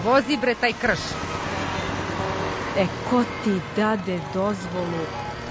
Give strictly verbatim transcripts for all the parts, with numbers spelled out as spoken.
Vozi bre taj krš. E, ko ti dade dozvolu?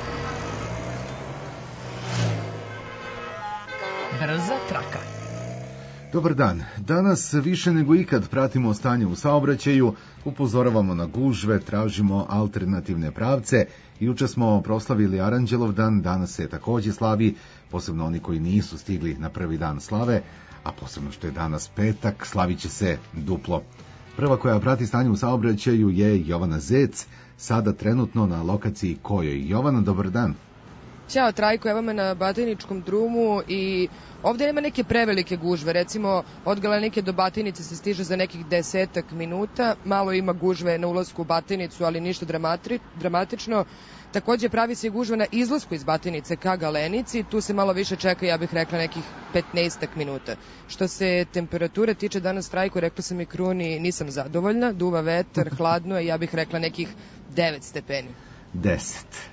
Brza traka. Dobar dan. Danas više nego ikad pratimo stanje u saobraćaju, upozoravamo na gužve, tražimo alternativne pravce. Juče smo proslavili Aranđelov dan, danas se takođe slavi, posebno oni koji nisu stigli na prvi dan slave, a posebno što je danas petak, slavit će se duplo. Prva koja prati stanje u saobraćaju je Jovana Zec, sada trenutno na lokaciji Kojoj. Jovana, dobar dan. Ćao Trajko, evo me na Batajničkom drumu i ovdje nema neke prevelike gužve, recimo od Galenike do Batajnice se stiže za nekih desetak minuta, malo ima gužve na ulasku u Batajnicu, ali ništa dramatri, dramatično. Takođe pravi se gužva na izlasku iz Batajnice ka Galenici, tu se malo više čeka, ja bih rekla nekih petnaestak minuta. Što se temperature tiče danas Trajko, rekla sam i Kruni, nisam zadovoljna, duva vetar, hladno je, ja bih rekla nekih devet stepeni. deset.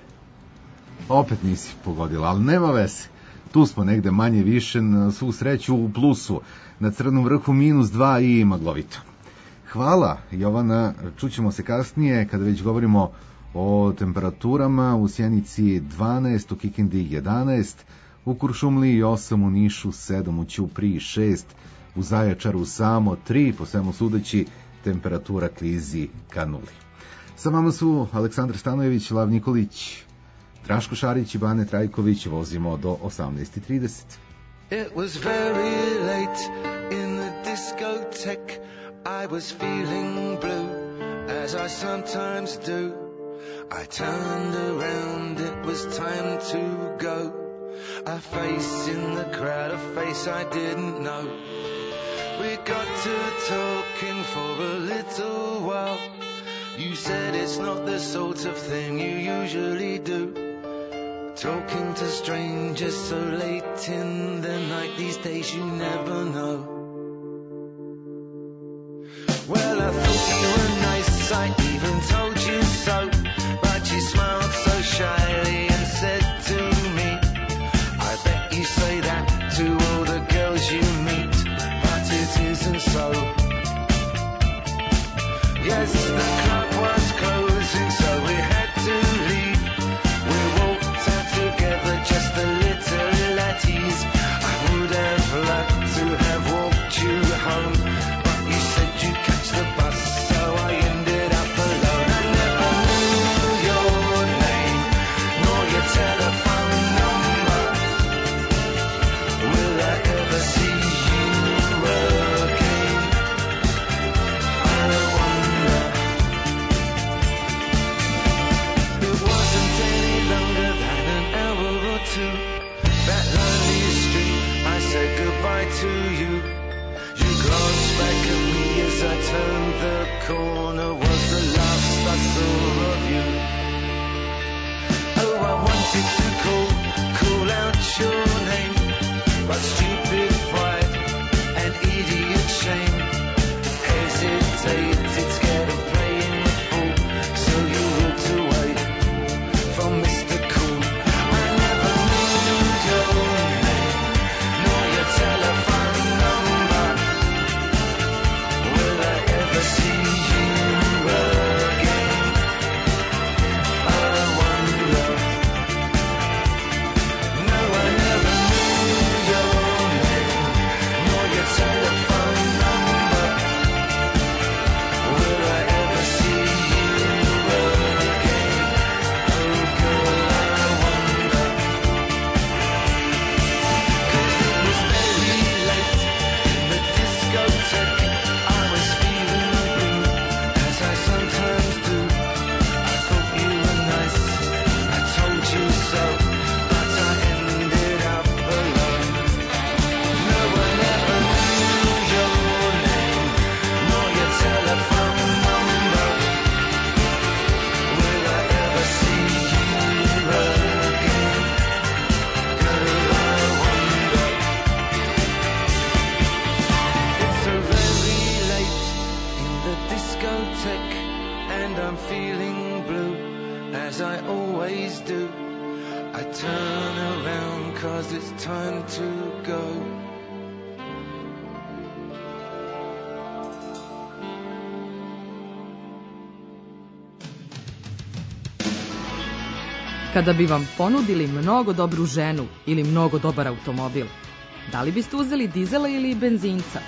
Opet nisi pogodila, ali nema veze. Tu smo negde manje više, na svu sreću u plusu. Na Crnom vrhu minus dva i maglovito. Hvala, Jovana, čućemo se kasnije kada već govorimo o temperaturama. U Sjenici dvanaest, u Kikindi jedanaest, u Kuršumliji osam, u Nišu sedam, u Ćupriji šest, u Zaječaru samo tri, po svemu sudeći temperatura klizi ka nuli. Sa vama su Aleksandar Stanojević, Lav Nikolić, Draško Šarić i Bane Trajković. Vozimo do osamnaest i trideset. It was very late in the discotheque. I was feeling blue, as I sometimes do. I turned around, it was time to go. A face in the crowd, a face I didn't know. We got to talking for a little while. You said it's not the sort of thing you usually do. Talking to strangers so late in the night, these days you never know. Well, I thought you were nice, I even told you so. But you smiled so shyly and said to me, I bet you say that to all the girls you meet. But it isn't so. Yes, the club was closing, so we had to leave. We walked out together, just a little at ease. I would have loved to have walked you home, but you said you'd catch the bus, so I ended up alone. I never knew your name, nor your telephone number. Will I ever see you again? I wonder. It wasn't any longer than an hour or two. That lonely street, I said goodbye to you. You glanced back at me as I turned the corner. Was the last I saw of you. Oh, I wanted to call, call out your name, but stupid pride and idiot shame hesitated, scared of playing the fool. So you walked away from Mister Cool. I never knew your name, nor your telephone number. Will I ever see you again? I wonder. No, I never knew your name, nor your telephone number. Will I ever see you again? Oh girl, I wonder. 'Cause it was very late in the discotheque. I was feeling blue, as I sometimes do. I thought you were nice, I told you so, but I ended up alone. No one ever knew your name, nor your telephone number. Will I ever see you again? Girl, I wonder. It's so very late in the discotheque, and I'm feeling blue, as I always do. I turn around 'cause it's time to go. Kada bi vam ponudili mnogo dobru ženu ili mnogo dobar automobil, da li biste uzeli dizela ili benzinca?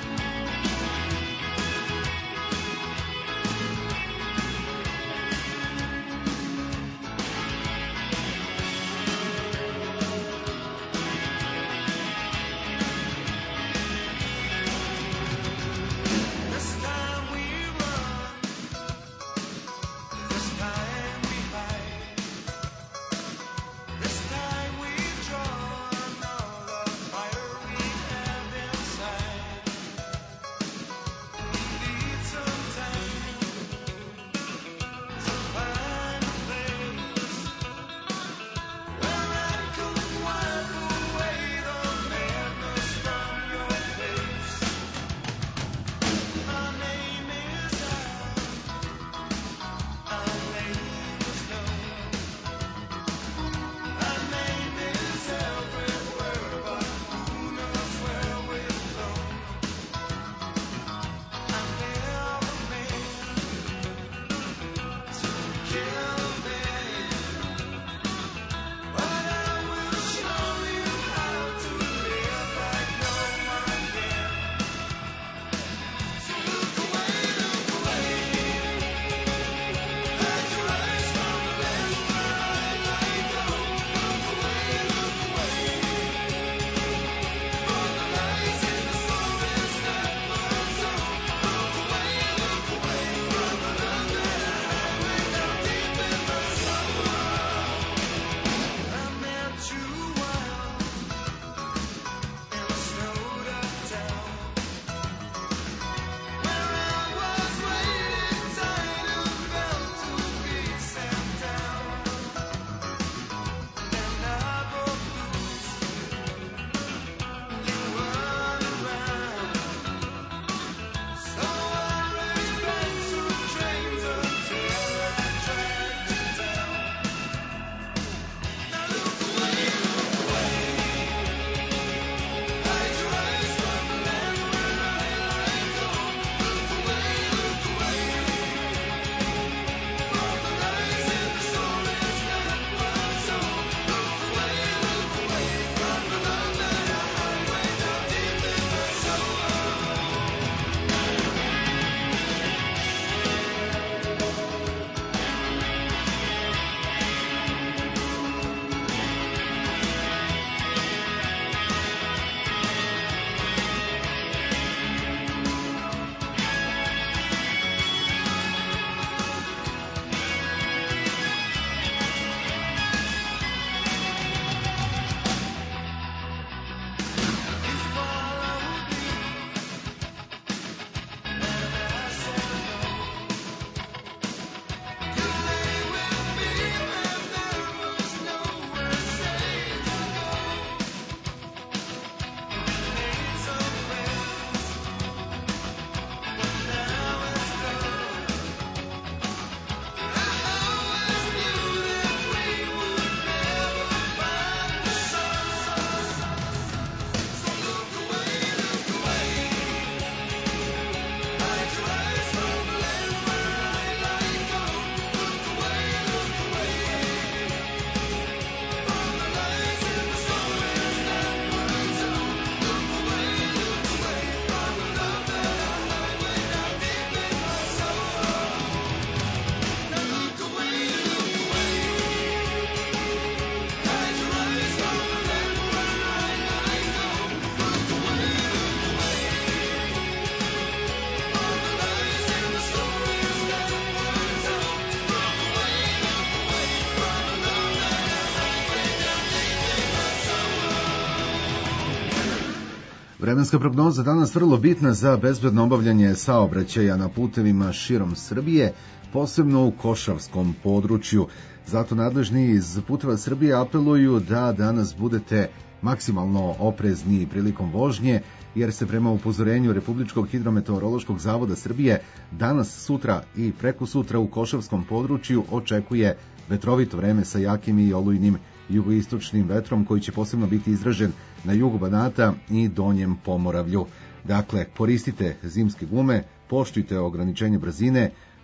Vremenska prognoza danas vrlo bitna za bezbedno obavljanje saobraćaja na putevima širom Srbije, posebno u Košavskom području. Zato nadležni iz Puteva Srbije apeluju da danas budete maksimalno oprezni prilikom vožnje, jer se prema upozorenju Republičkog hidrometeorološkog zavoda Srbije danas, sutra i prekosutra u Košavskom području očekuje vetrovito vreme sa jakim i olujnim jugoistočnim vetrom koji će posebno biti izražen na jugu Banata i Donjem Pomoravlju. Dakle, koristite zimske gume, poštujte ograničenje brzine,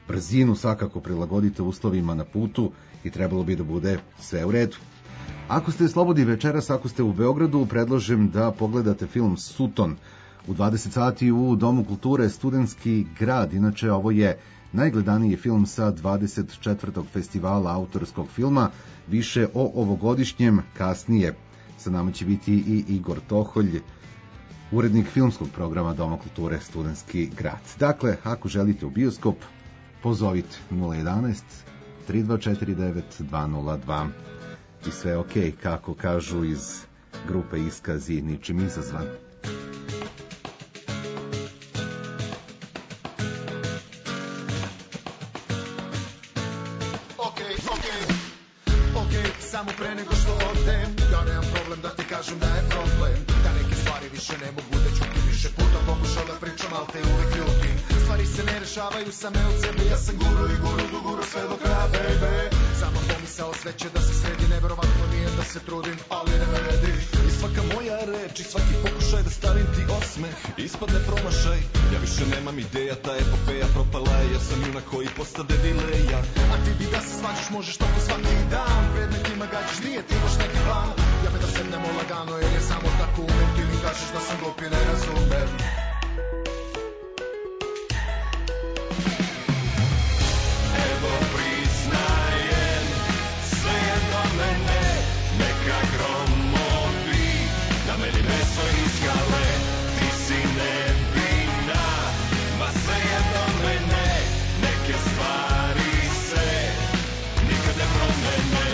Brzinu svakako prilagodite uslovima na putu i trebalo bi da bude sve u redu. Ako ste slobodni večeras, ako ste u Beogradu, predlažem da pogledate film Sutton u dvadeset sati u Domu kulture Studentski grad. Inače, ovo je najgledaniji film sa dvadeset četvrtog festivala autorskog filma. Više o ovogodišnjem kasnije. Sa nama će biti i Igor Toholj, urednik filmskog programa Doma kulture Studentski grad. Dakle, ako želite u bioskop, pozovite nula jedanaest tri dva četiri devet dva nula dva. I sve ok, kako kažu iz grupe Iskazi, ničim izazvan. Ok, ok, ok, samo pre nego što odem, ja nemam problem da ti kažem da je problem, da neke stvari više ne mogu da čutim, više puta pokušao da pričam, al te uvek ljutim. Stvari se ne rešavaju same od sebe, ja sam guru i guru do guru sve do kraja, baby. Samo pomisao sve će da se sredi, neverovatno nije da se trudim, ali ne vredi. I svaka moja reč i svaki pokušaj da stavim ti osmeh ispadne promašaj. Ja više nemam ideja, ta epopeja propala je, ja sam junak koji postade dileja. A ti bi da se svađaš, možeš toko svaki dan, predmetima gađaš, nije ti baš neki plan. Ja me da sednemo lagano, jer je samo tako umem, ti mi kažeš da sam glup i ne razumem. Evo priznajem, sve jedno mene, neka gromovi, na meni meso i skale, ti si nevina, ma sve jedno mene, neke stvari se nikad ne promene.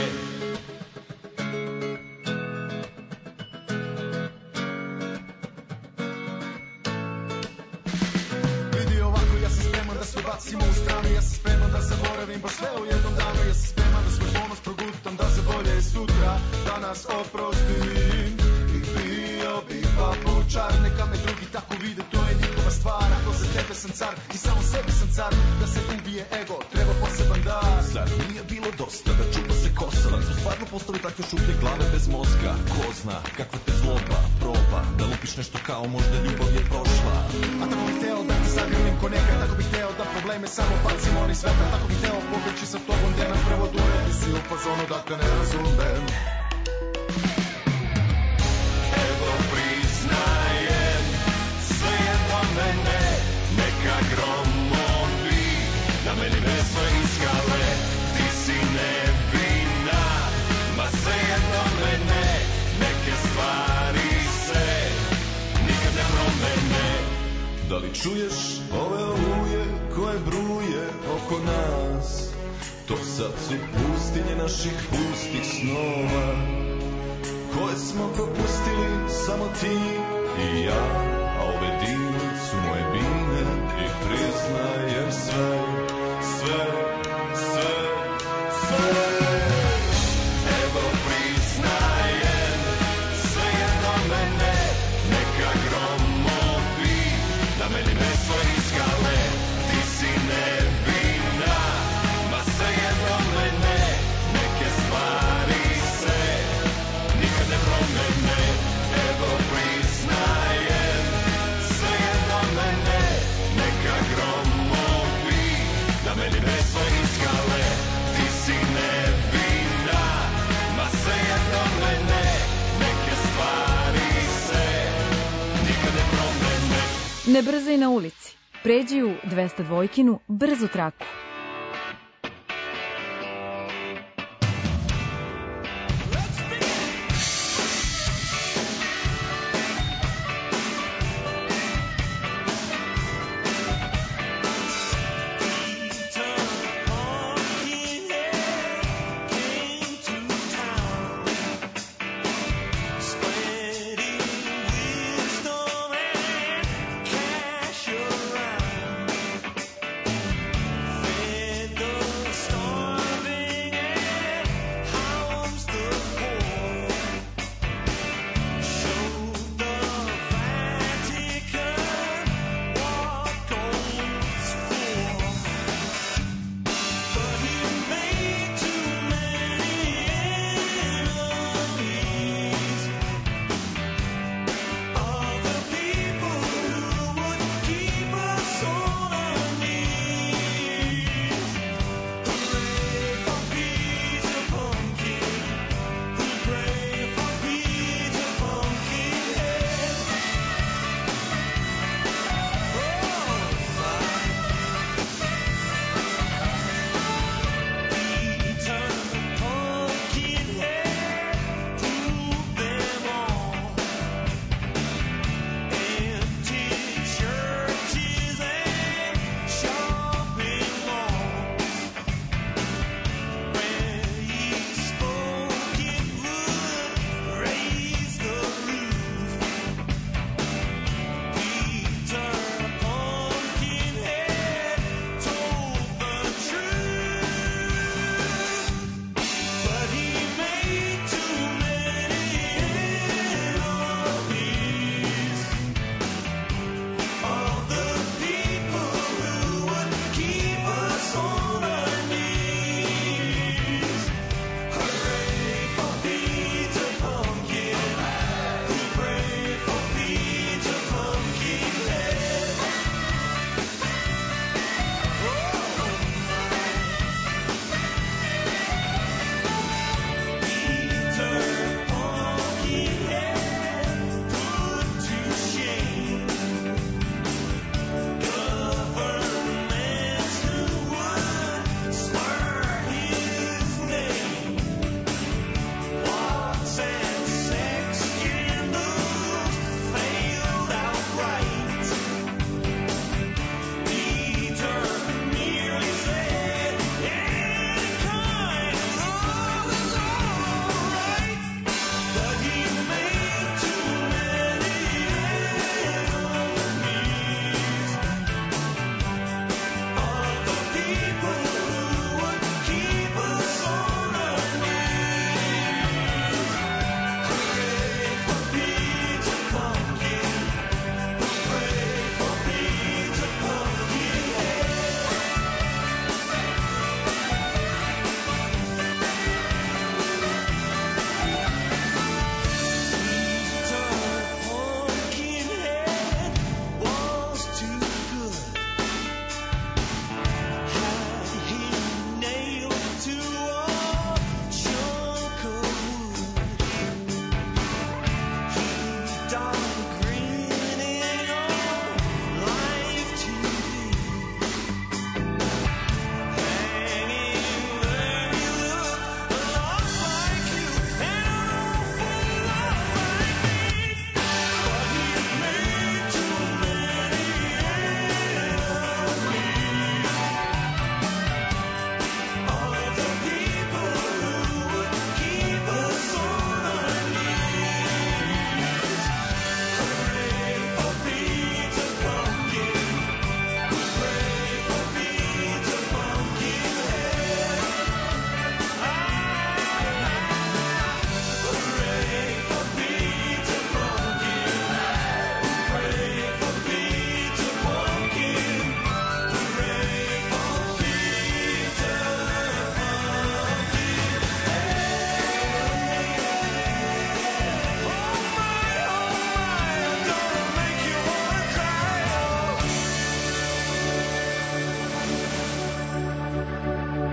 Sve bacimo u stranu, ja sam spreman da zaboravim baš sve u jednom danu, ja sam spreman da svoj ponos progutam, da se bolje sutra danas oprostim. I bio bi papučar, neka me drugi tako vide, to je njihova stvar. Ako za tebe sam car i samo sebi sam car, da se ubije ego, treba poseban dar. Zar nije bilo dosta da čupa se kosa, da su stvarno postali takve šuplje glave bez mozga? Ko zna kakva te zloba proba, da lupiš nešto kao možda ljubav je prošla. A tako bih teo da te zagrlim ko nekad, tako bih teo da probleme samo bacimo oni sveta, tako bih teo pobeći sa tobom, gde nam prvo dure, ti si u fazonu da te ne razumem. Evo priznajem, sve jedno mene, neka gromovi, na meni meso i skale, ti si nevina, ma sve jedno mene, neke stvari se nikad ne promene. Da li čuješ ove oluje koje bruje oko nas? To sad su pustinje naših pustih snova, koje smo propustili samo ti i ja. A ove dine su moje bine i priznajem sve, sve, sve, sve. Evo priznajem, sve jedno mene, neka gromovi, na meni meso i skale, ti si nevina, ma sve jedno mene, neke stvari se nikad ne promene. Evo priznajem, sve jedno mene, neka gromovi, na meni meso i skale, ti si nevina, ma sve jedno mene, neke stvari se nikad ne promene. Ne brzaj na ulici. Pređi u dvesta dvojkinu brzu traku. Cash around.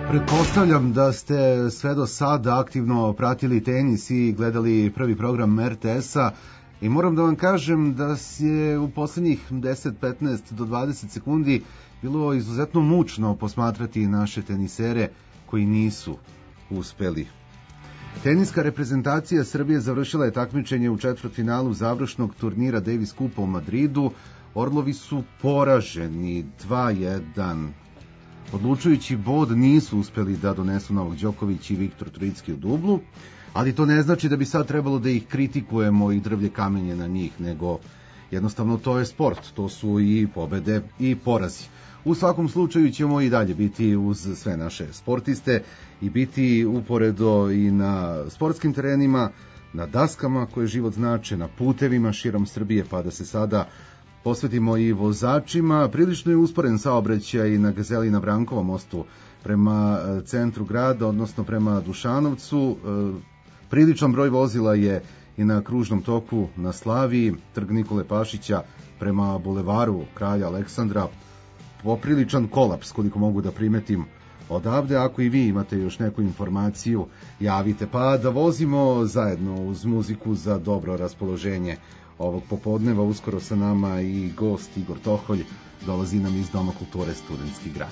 Pretpostavljam da ste sve do sada aktivno pratili tenis i gledali prvi program er te esa i moram da vam kažem da je u poslednjih deset, petnaest do dvadeset sekundi bilo izuzetno mučno posmatrati naše tenisere koji nisu uspeli. Teniska reprezentacija Srbije završila je takmičenje u četvrtfinalu završnog turnira Davis Kupa u Madridu. Orlovi su poraženi dva jedan. Odlučujući bod nisu uspeli da donesu Novak Đoković i Viktor Trojicki u dublu, ali to ne znači da bi sad trebalo da ih kritikujemo i drvlje kamenje na njih, nego jednostavno to je sport, to su i pobede i porazi. U svakom slučaju ćemo i dalje biti uz sve naše sportiste i biti uporedo i na sportskim terenima, na daskama koje život znače, na putevima širom Srbije, pa da se sada posvetimo i vozačima. Prilično je usporen saobraćaj na Gazeli na Brankovom mostu prema centru grada, odnosno prema Dušanovcu. Priličan broj vozila je i na kružnom toku na Slaviji, Trg Nikole Pašića prema bulevaru Kralja Aleksandra. Popriličan kolaps, koliko mogu da primetim odavde. Ako i vi imate još neku informaciju, javite, pa da vozimo zajedno uz muziku za dobro raspoloženje ovog popodneva. Uskoro sa nama i gost Igor Toholj, dolazi nam iz Doma kulture Studentski grad.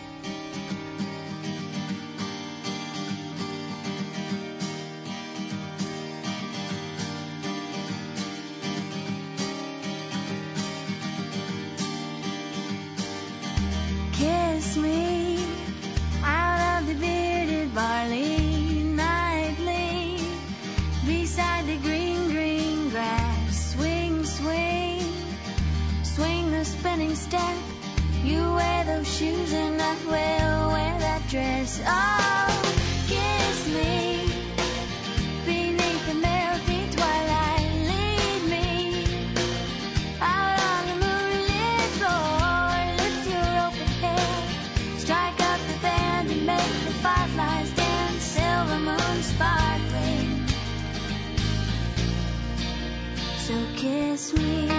Kiss me out of the bearded barley nightly beside the green, green grass. Swing, swing, swing the spinning step. You wear those shoes and I will wear that dress. Oh, kiss me beneath the milky twilight. Lead me out on the moonlit floor. Lift your open head, strike up the band and make the fireflies dance. Silver moon sparkling, so kiss me.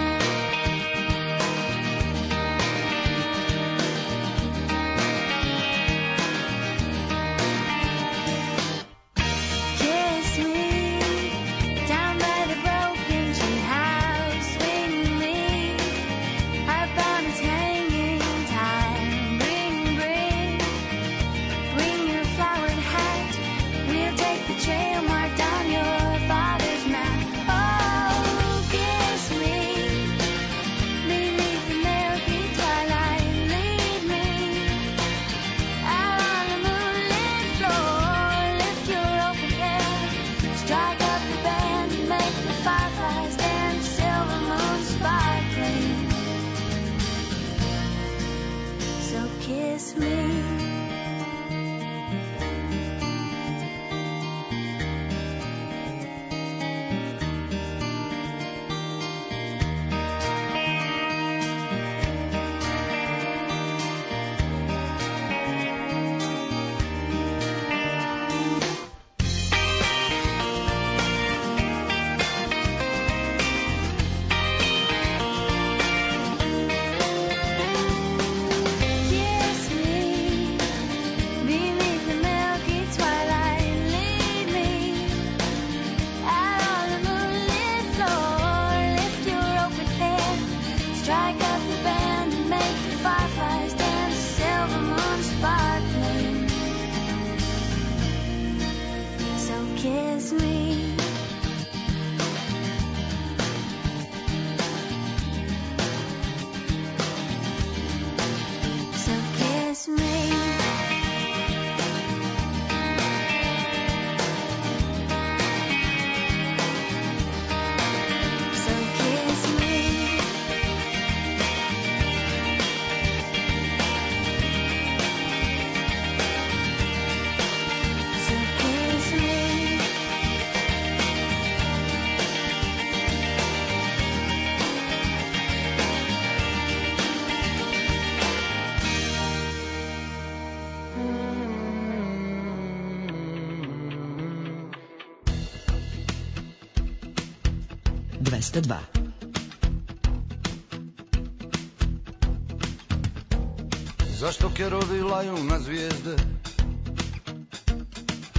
dvesta dva. Zašto kerovi laju na zvijezde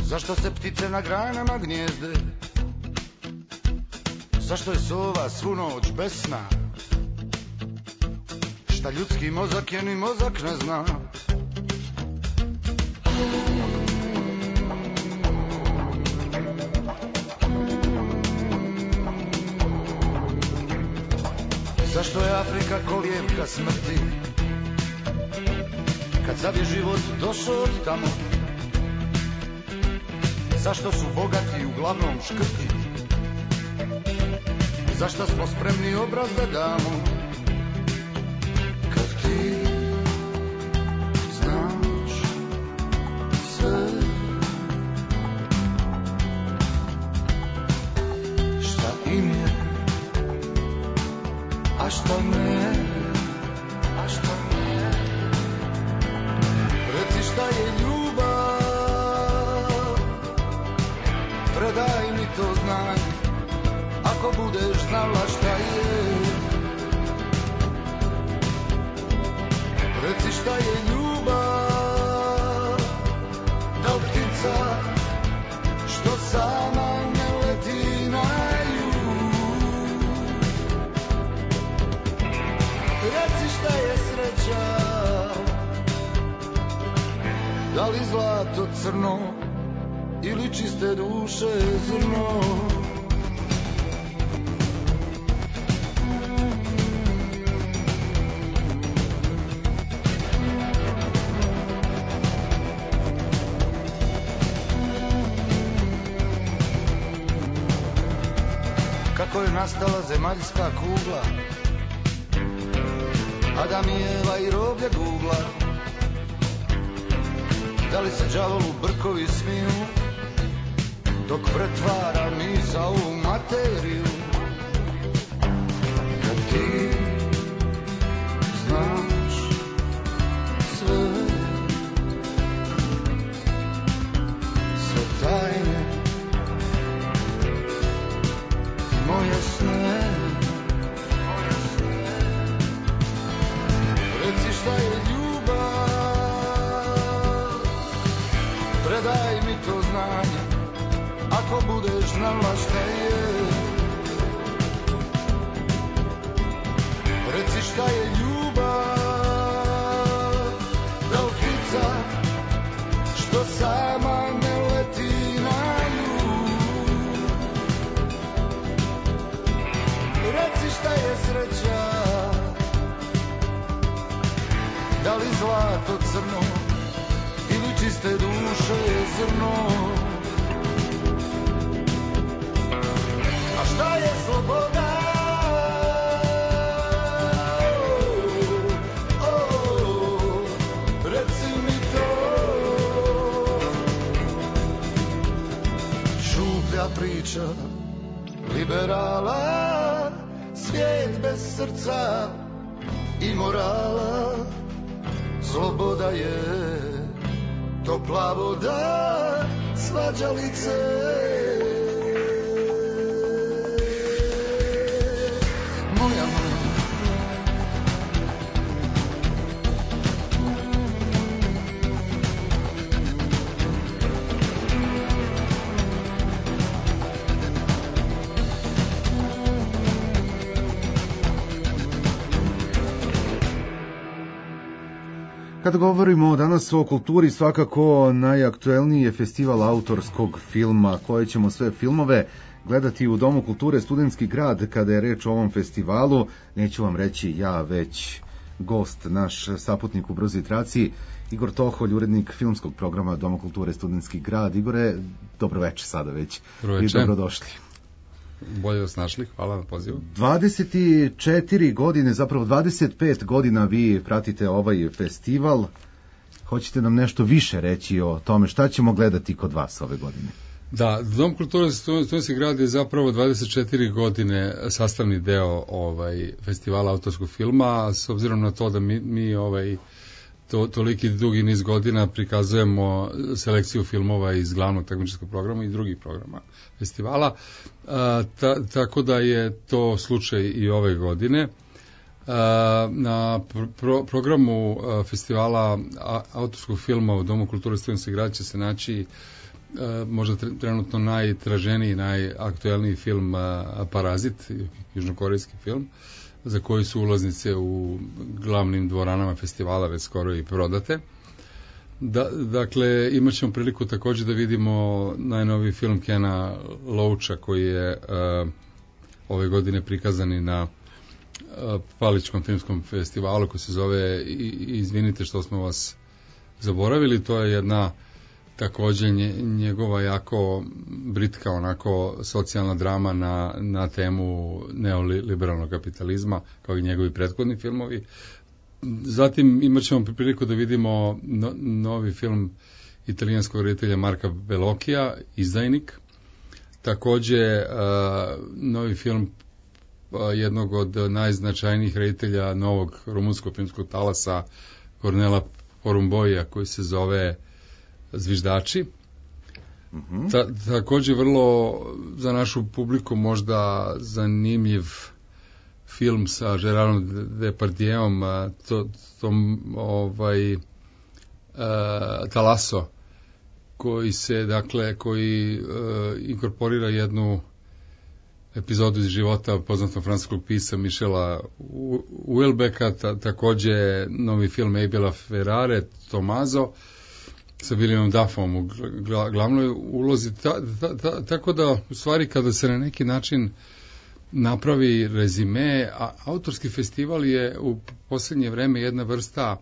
Zašto se ptice na granama gnijezde? Zašto je sova svu noć besna? Šta ljudski mozak je ni mozak ne zna? Zašto je Afrika kolijevka smrti? Kad sad je život došao od tamo? Zašto su bogati uglavnom škrti? Zašto smo spremni obraz da damo? Kad ti znaš sve, šta im je, a šta ne, a šta ne. Reci šta je ljubav, predaj mi to znanje, ako budeš znala šta je. Reci šta je ljubav, da li ptica što sama ne leti na jug. Reci šta je sreća, da li zlato crno ili čiste duše zrno. Kako je nastala zemaljska kugla, Adam i Eva i roblje gugla. Da li se đavolu brkovi smiju, dok pretvara misao u materiju? Kad ti znaš sve, sve tajne, moje sne, reci šta je ljubav, predaj mi to znanje, ako budeš znala šta je. Reci šta je ljubav, da li ptica što sama ne leti na jug. Reci šta je sreća, da li zlato crno ili čiste duše zrno. A šta je sloboda? Oh, oh, reci mi to. Šuplja priča liberala, svijet bez srca i morala. Sloboda je topla voda, svađalice. Moja moja. Kada govorimo danas o kulturi, svakako najaktuelniji je festival autorskog filma, koje ćemo sve filmove gledati u Domu kulture Studentski grad. Kada je reč o ovom festivalu, neću vam reći ja, već gost, naš saputnik u brzoj traci, Igor Toholj, urednik filmskog programa Doma kulture Studentski grad. Igore, dobroveče sada već i dobrodošli. Bolje vas našli, hvala na pozivu. dvadeset četiri godine, zapravo dvadeset pet godina vi pratite ovaj festival. Hoćete nam nešto više reći o tome šta ćemo gledati kod vas ove godine? Da, Dom kulture Studentski grad je zapravo dvadeset četiri godine sastavni deo ovaj festivala autorskog filma, s obzirom na to da mi, mi ovaj to, toliki dugi niz godina prikazujemo selekciju filmova iz glavnog takmičarskog programa i drugih programa festivala, a, ta, tako da je to slučaj i ove godine. A, na pro, programu a, festivala a, autorskog filma u Domu kulture Studentski grad će se naći možda trenutno najtraženiji, najaktuelniji film Parazit, južnokorejski film, za koji su ulaznice u glavnim dvoranama festivala već skoro i prodate. Da, dakle, imat ćemo priliku također da vidimo najnoviji film Kena Loacha koji je uh, ove godine prikazan i na uh, Paličkom filmskom festivalu koji se zove I, Izvinite što smo vas zaboravili. To je jedna također njegova jako britka, onako socijalna drama na, na temu neoliberalnog kapitalizma, kao i njegovi prethodni filmovi. Zatim imat ćemo priliku da vidimo no, novi film italijanskog reditelja Marka Bellocchia, Izdajnik. Također uh, novi film uh, jednog od najznačajnijih reditelja novog rumunskog filmskog talasa, Kornela Porumboja, koji se zove Zviždači. Mm-hmm. Ta, također vrlo za našu publiku možda zanimljiv film sa Gerardom Depardieuom, to, tom ovaj uh, Talaso, koji se dakle koji uh, inkorporira jednu epizodu iz života poznatog francuskog pisca Michela Houellebecqa, ta, također novi film Abela Ferrare, Tomaso, sa Williamom Dafoeom u glavnoj ulozi. Ta, ta, ta, tako da, u stvari, kada se na neki način napravi rezime, a autorski festival je u posljednje vreme jedna vrsta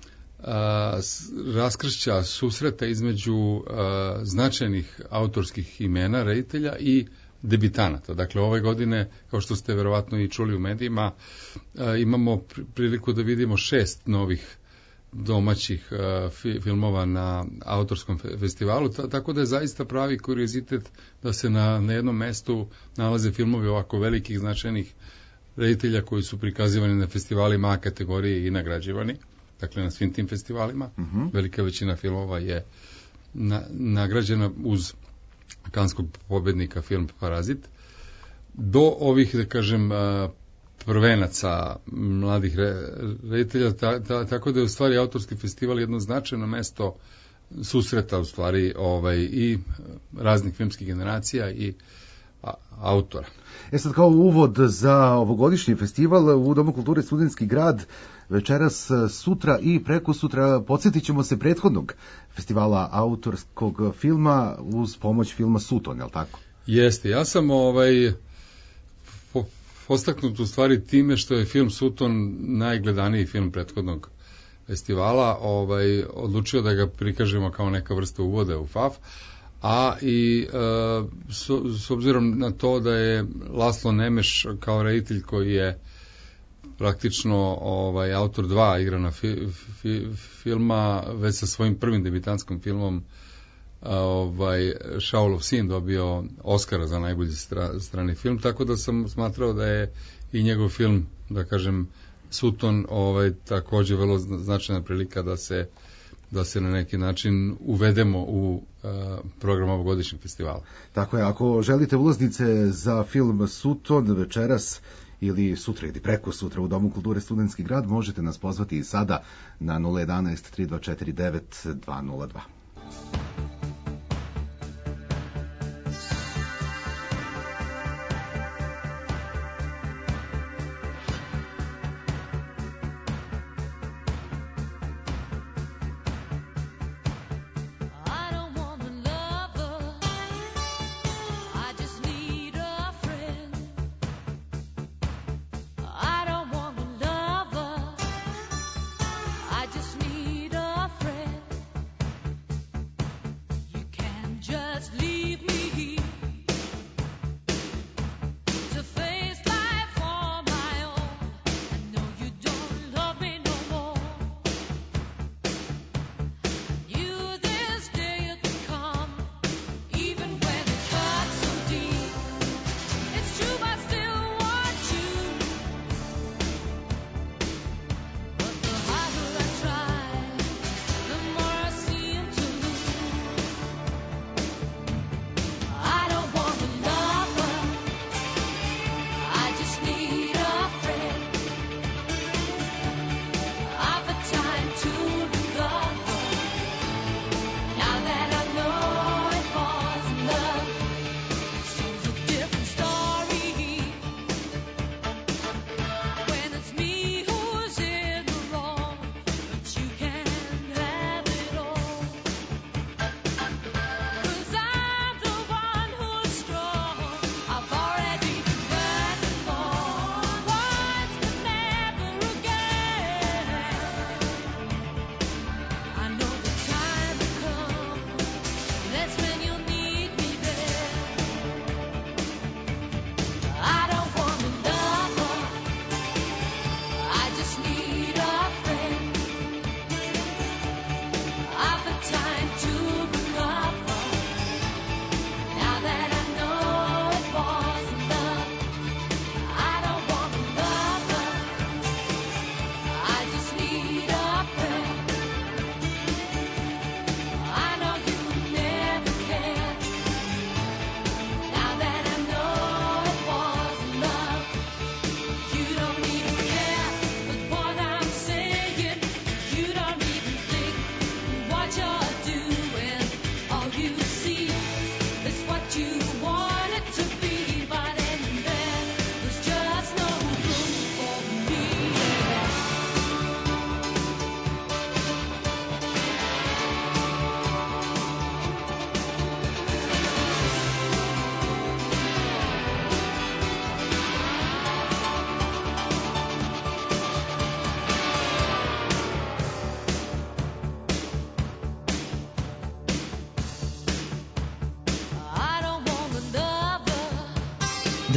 a, raskršća susreta između a, značajnih autorskih imena reditelja i debitanata. Dakle, ove godine, kao što ste verovatno i čuli u medijima, a, imamo priliku da vidimo šest novih domaćih uh, fi, filmova na autorskom fe, festivalu, ta, tako da je zaista pravi kuriozitet da se na, na jednom mestu nalaze filmovi ovako velikih značajnih reditelja koji su prikazivani na festivalima A kategorije i nagrađivani, dakle na svim tim festivalima. Mm-hmm. Velika većina filmova je na, nagrađena uz kanskog pobednika film Parazit. Do ovih, da kažem, uh, prvenaca mladih reditelja, ta, ta, tako da je u stvari autorski festival jedno značajno mesto susreta u stvari ovaj, i raznih filmskih generacija i a, autora. E sad, kao uvod za ovogodišnji festival u Domu kulture Studentski grad, večeras, sutra i preko sutra podsjetit ćemo se prethodnog festivala autorskog filma uz pomoć filma Sutton, je li tako? Jeste, ja sam ovaj po, postaknut u stvari time što je film Sutton najgledaniji film prethodnog festivala, ovaj, odlučio da ga prikažemo kao neka vrsta uvoda u F A F, a i e, s, s obzirom na to da je Laslo Nemeš kao reditelj koji je praktično ovaj, autor dva igrana fi, fi, filma, već sa svojim prvim debitantskim filmom ovaj, Shaolov sin dobio Oscara za najbolji stra, strani film, tako da sam smatrao da je i njegov film, da kažem, Sutton, ovaj, također vrlo značajna prilika da se da se na neki način uvedemo u uh, program ovogodišnjeg festivala. Tako je, ako želite ulaznice za film Sutton večeras ili sutra ili preko sutra u Domu kulture Studentski grad, možete nas pozvati i sada na nula jedanaest tri dva četiri devet dva nula dva.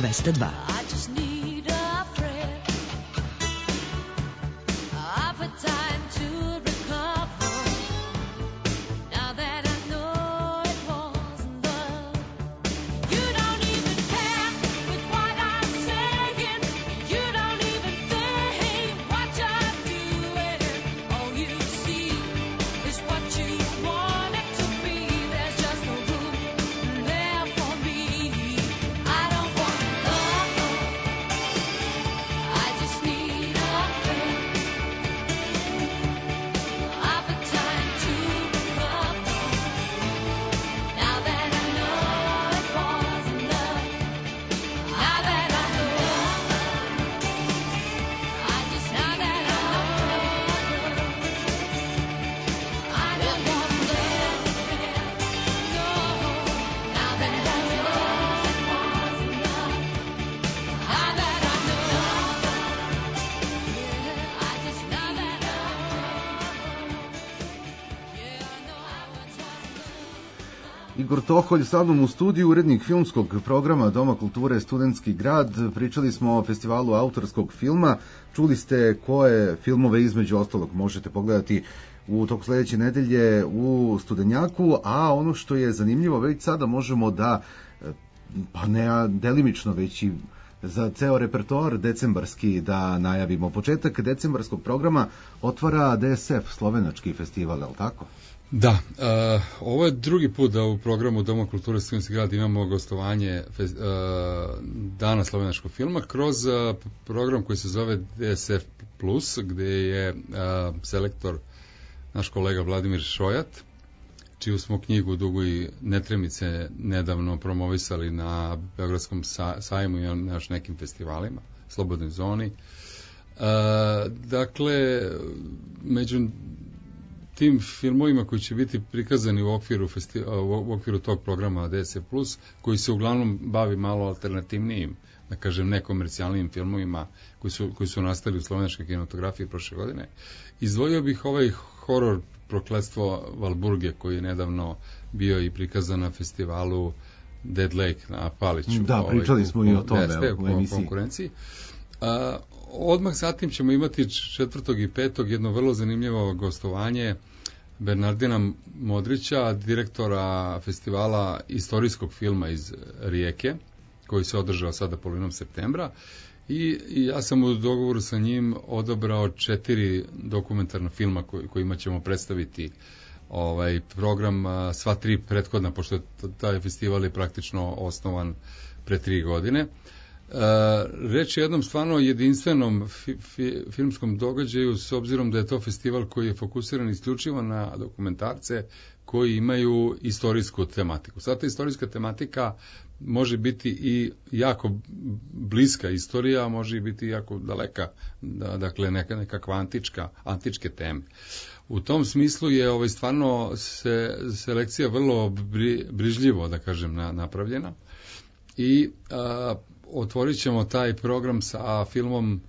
dvesta dva. Igor Toholj sa mnom u studiju, urednik filmskog programa Doma kulture Studentski grad. Pričali smo o festivalu autorskog filma. Čuli ste koje filmove između ostalog možete pogledati u toku sledeće nedelje u Studenjaku, a ono što je zanimljivo, već sada možemo da, pa ne delimično, već i za ceo repertoar decembarski da najavimo. Početak decembarskog programa otvara D S F, slovenački festival, je li tako? Da, uh, ovo je drugi put da u programu Doma kulture Studentski grad imamo gostovanje uh, Dana slovenačkog filma kroz uh, program koji se zove D S F plus, gde je uh, selektor naš kolega Vladimir Šojat, čiju smo knjigu Dugo i Netremice nedavno promovisali na Beogradskom sa, sajmu i na još nekim festivalima, Slobodnoj zoni. Uh, dakle, među tim filmovima koji će biti prikazani u okviru, festi, u okviru tog programa D S F plus, koji se uglavnom bavi malo alternativnijim, da kažem, nekomercijalnim filmovima koji su, koji su nastali u slovenačkoj kinematografiji prošle godine. Izdvojio bih ovaj horor Prokletstvo Valburge, koji je nedavno bio i prikazan na festivalu Dead Lake na Paliću. Da, ovaj, pričali smo i o tome D S P, u emisiji. Konkurenciji. A, odmah zatim ćemo imati četvrtog i petog jedno vrlo zanimljivo gostovanje Bernardina Modrića, direktora festivala istorijskog filma iz Rijeke, koji se održao sada polovinom septembra. I, i ja sam u dogovoru sa njim odabrao četiri dokumentarna filma koj, kojima ćemo predstaviti ovaj program, sva tri prethodna, pošto je taj festival je praktično osnovan pre tri godine. Uh, reč je jednom stvarno jedinstvenom fi, fi, filmskom događaju, s obzirom da je to festival koji je fokusiran isključivo na dokumentarce koji imaju istorijsku tematiku. Sada ta istorijska tematika može biti i jako bliska istorija, a može i biti jako daleka, da, dakle neka, nekakva antička, antičke teme. U tom smislu je ovaj, stvarno se, selekcija vrlo bri, brižljivo, da kažem, na, napravljena i a, otvorit ćemo taj program sa filmom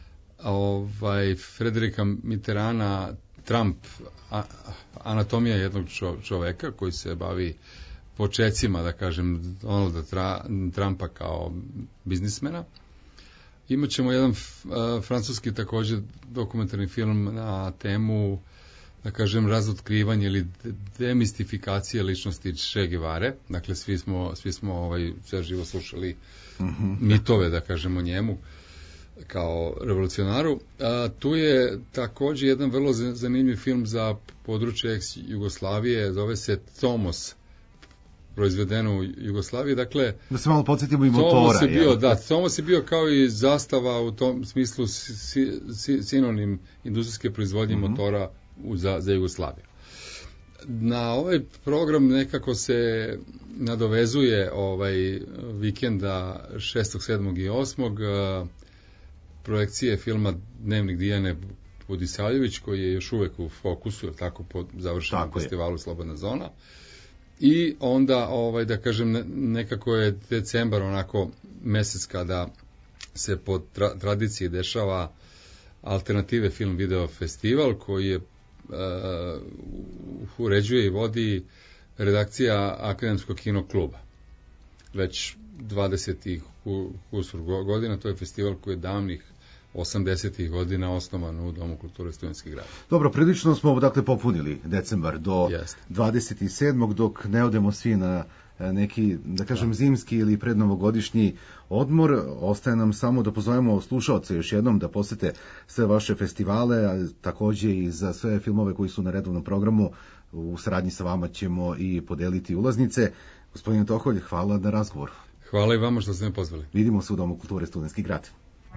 ovaj, Frederika Mitterana Trump, a, anatomija jednog čo, čoveka koji se bavi počecima, da kažem, Donalda Tra, Trumpa kao biznismena. Imaćemo jedan a, francuski također dokumentarni film na temu, da kažem, razotkrivanje ili demistifikacije ličnosti Che Guevare. Dakle, svi smo, svi smo ovaj, sve živo slušali mm-hmm. mitove, da kažemo, njemu kao revolucionaru. A, tu je također jedan vrlo zanimljiv film za područje ex-Jugoslavije, zove se Tomos, proizvedeno u Jugoslaviji. Dakle, da se malo podsjetimo i motora. Tomos je bio, da, Tomos je bio kao i zastava u tom smislu si, si, sinonim industrijske proizvodnje mm-hmm. motora u, za, za Jugoslaviju. Na ovaj program nekako se nadovezuje ovaj vikenda šestog, sedmog i osmog projekcije filma Dnevnik Dijane Budisavljević, koji je još uvek u fokusu, tako po završenom festivalu Slobodna zona. I onda, ovaj, da kažem, nekako je decembar onako mesec kada se po tra- tradiciji dešava Alternative film video festival, koji je uh, uređuje i vodi redakcija Akademskog kino kluba. Već dvadeset kusur godina. To je festival koji je davnih osamdesetih godina osnovan u Domu kulture Studentski grad. Dobro, prilično smo dakle popunili decembar do Jeste. dvadeset sedmog dok ne odemo svi na neki, da kažem, zimski ili prednovogodišnji odmor. Ostaje nam samo da pozovemo slušaoce još jednom da posete sve vaše festivale, a takođe i za sve filmove koji su na redovnom programu. U saradnji sa vama ćemo i podeliti ulaznice. Gospodine Toholj, hvala na razgovoru. Hvala i vama što ste me pozvali. Vidimo se u Domu kulture Studentski grad.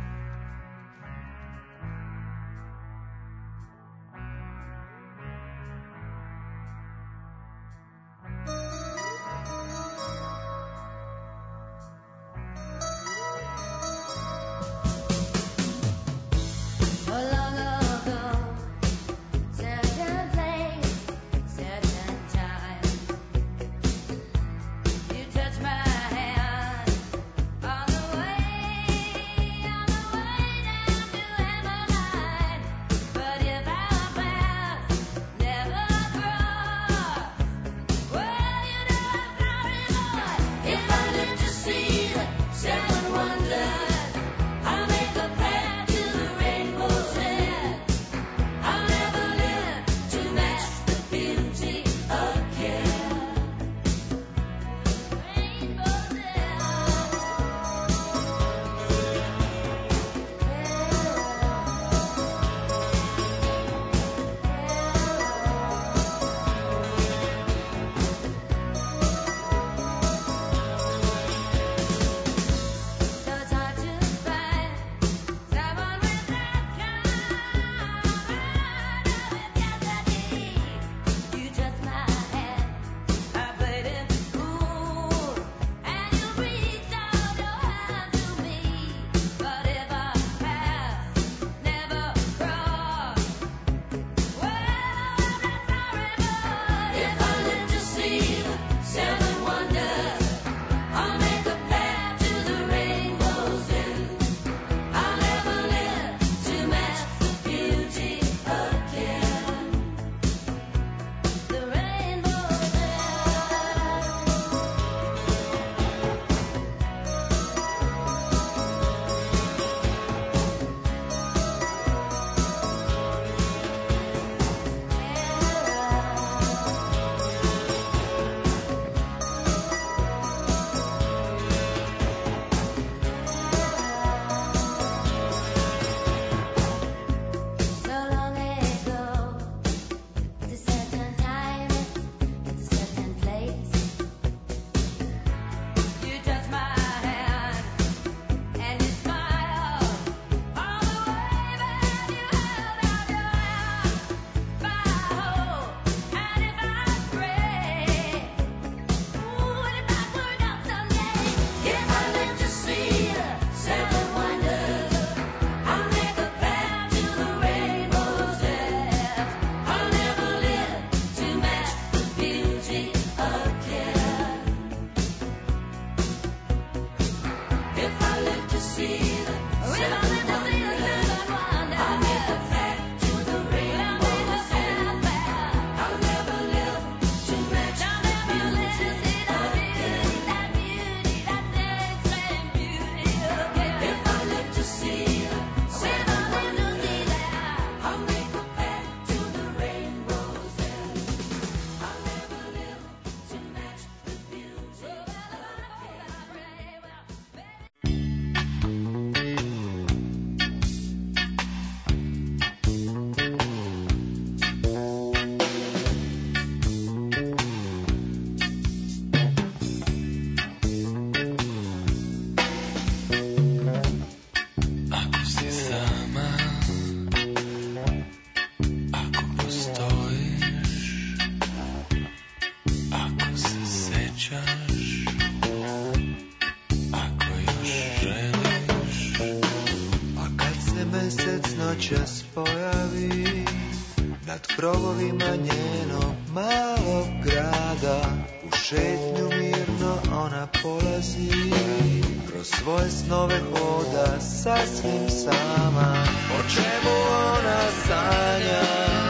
noćas pojavi nad krovovima njenog malog grada. U šetnju mirno ona polazi, kroz svoje snove hoda sasvim sama. O čemu ona sanja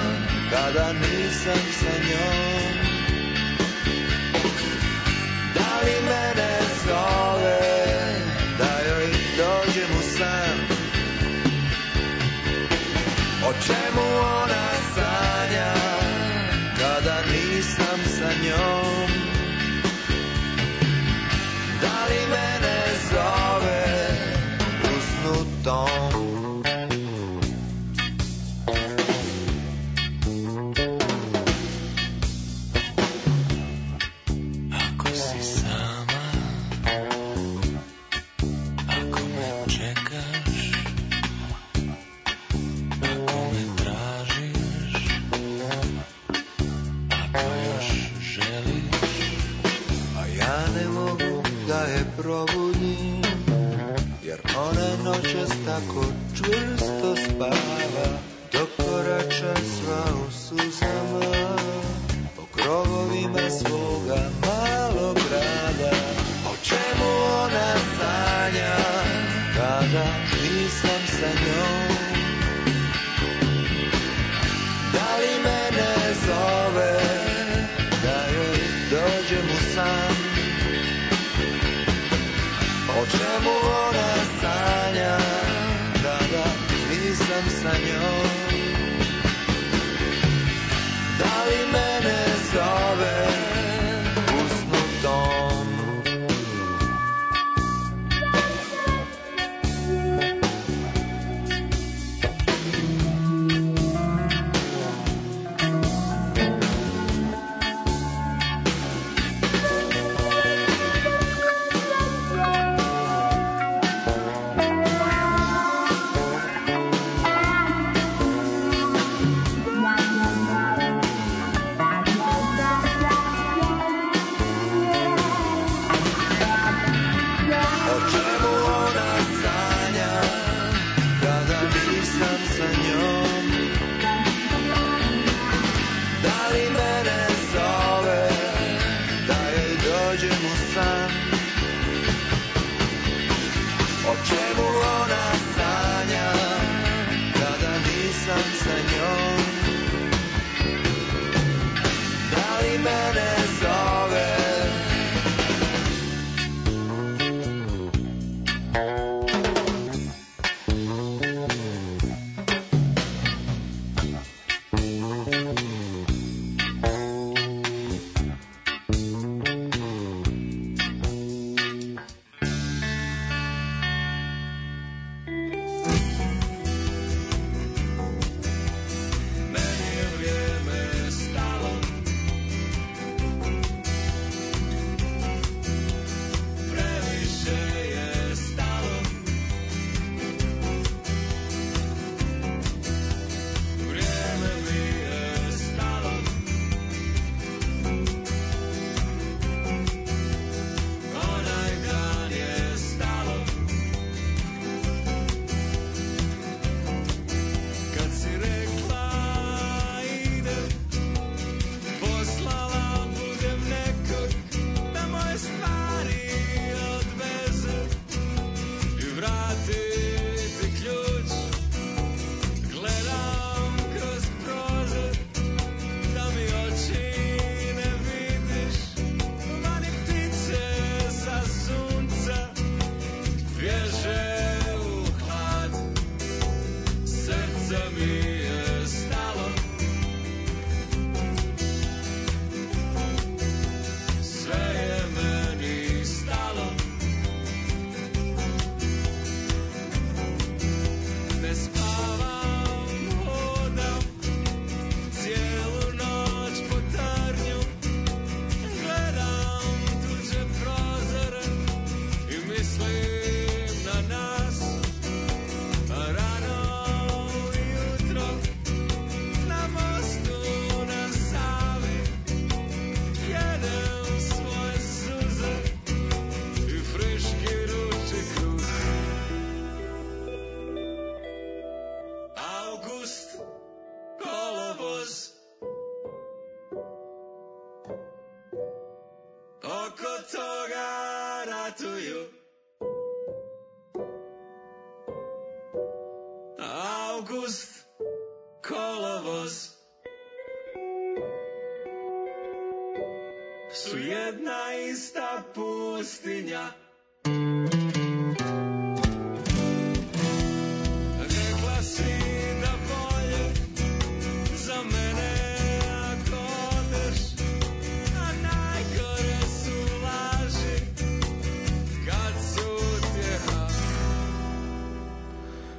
kada nisam sa njom? Da li mene zove da čemu ona sanja kada nisam sa njom? Da li mene zove usnutom? Ako si sama, ako me čekaš, ako me tražiš, ako još želiš, a ja ne mogu da je probudim, jer ona noćas tako čvrsto spava, dok korača sva u suzama, po krovovima svoga malog grada. O čemu ona sanja kada nisam sa njom? Da li mene zove da joj dođem u san? O čemu ona sanja kada nisam sa njom? Da li mene zove usnutom? August, kolovoz su jedna ista pustinja. Rekla si da bolje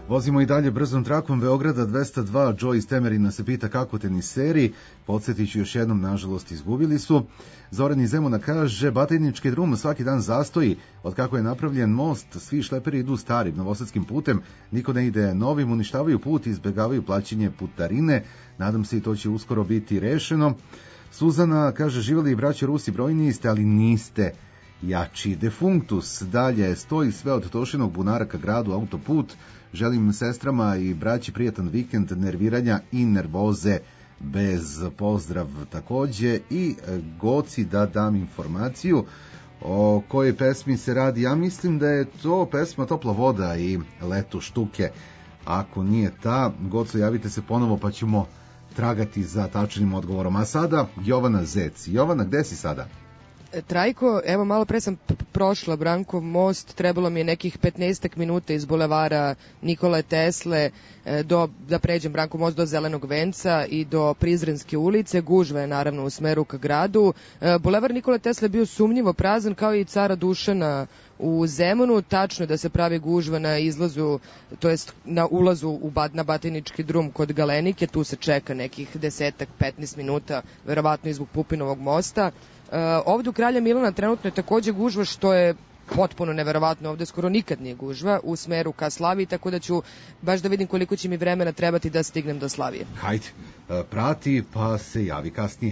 Vozimo i dalje brzom trakom Beograda dvesta dva, Joe iz Temerina se pita kako teniseri, podsjetit ću još jednom, nažalost izgubili su. Zoran iz Zemuna kaže, Batajnički drum svaki dan zastoji, od kako je napravljen most, svi šleperi idu starim novosadskim putem, niko ne ide novim, uništavaju put i izbegavaju plaćanje putarine, nadam se i to će uskoro biti rešeno. Suzana kaže, živjeli i braći Rusi, brojniji ste, ali niste jači. Defunctus dalje stoji sve od Tošinog bunara ka gradu, autoput. Želim sestrama i braći prijatan vikend, nerviranja i nervoze bez pozdrav takođe. I Goci da dam informaciju o kojoj pesmi se radi. Ja mislim da je to pesma Topla voda i Leto štuke. Ako nije ta, Goco, javite se ponovo pa ćemo tragati za tačnim odgovorom. A sada Jovana Zec. Jovana, gde si sada? Trajko, evo malo pre sam prošla Brankov most, trebalo mi je nekih petnaest minuta iz bulevara Nikole Tesle do, da pređem Brankov most do Zelenog venca i do Prizrenske ulice, gužva je naravno u smeru ka gradu. Bulevar Nikole Tesle je bio sumnjivo prazan kao i Cara Dušana u Zemunu, tačno je da se pravi gužva na izlazu, to jest na ulazu u bad, na Batajnički drum kod Galenike, tu se čeka nekih desetak, petnaest minuta, verovatno izbog Pupinovog mosta. Uh, ovde u Kralja Milana trenutno je takođe gužva, što je potpuno neverovatno, ovde skoro nikad nije gužva u smeru ka Slaviji, tako da ću baš da vidim koliko će mi vremena trebati da stignem do Slavije. Hajde, prati pa se javi kasnije.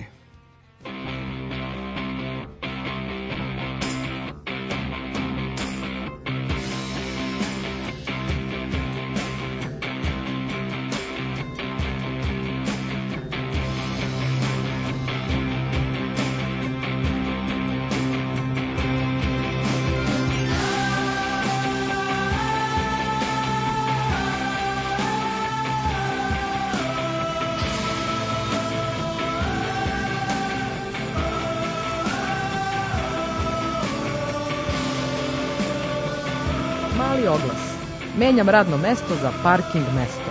Mali oglas. Menjam radno mesto za parking mesto.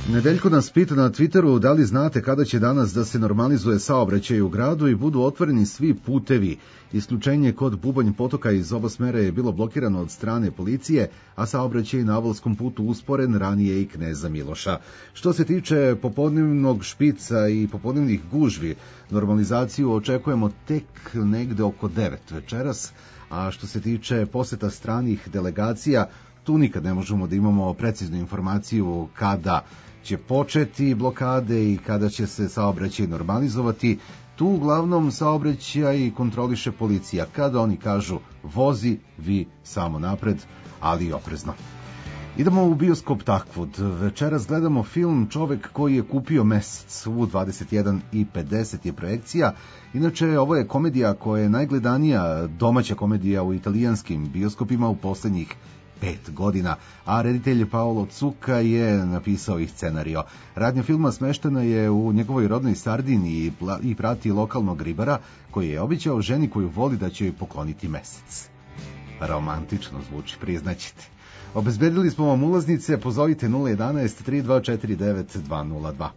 Nedeljko nas pita na Twitteru da li znate kada će danas da se normalizuje saobraćaj u gradu i budu otvoreni svi putevi. Isključenje kod Bubanj potoka iz oba smera je bilo blokirano od strane policije, a saobraćaj na Avalskom putu usporen ranije i Kneza Miloša. Što se tiče popodnevnog špica i popodnevnih gužvi, normalizaciju očekujemo tek negde oko devet večeras, a što se tiče poseta stranih delegacija, tu nikad ne možemo da imamo preciznu informaciju kada će početi blokade i kada će se saobraćaj normalizovati. Tu uglavnom saobraćaj kontroliše policija. Kada oni kažu vozi, vi samo napred, ali oprezno. Idemo u bioskop Takvud. Večeras gledamo film Čovek koji je kupio mesec. U dvadeset jedan i pedeset je projekcija. Inače, ovo je komedija koja je najgledanija domaća komedija u italijanskim bioskopima u poslednjih pet godina, a reditelj Paolo Cuka je napisao i scenario. Radnja filma smeštena je u njegovoj rodnoj Sardiniji i prati lokalnog ribara koji je obećao ženi koju voli da će joj pokloniti mesec. Romantično zvuči, priznaćete. Obezbedili smo vam ulaznice, pozovite nula jedanaest tri dva četiri devet dva nula dva.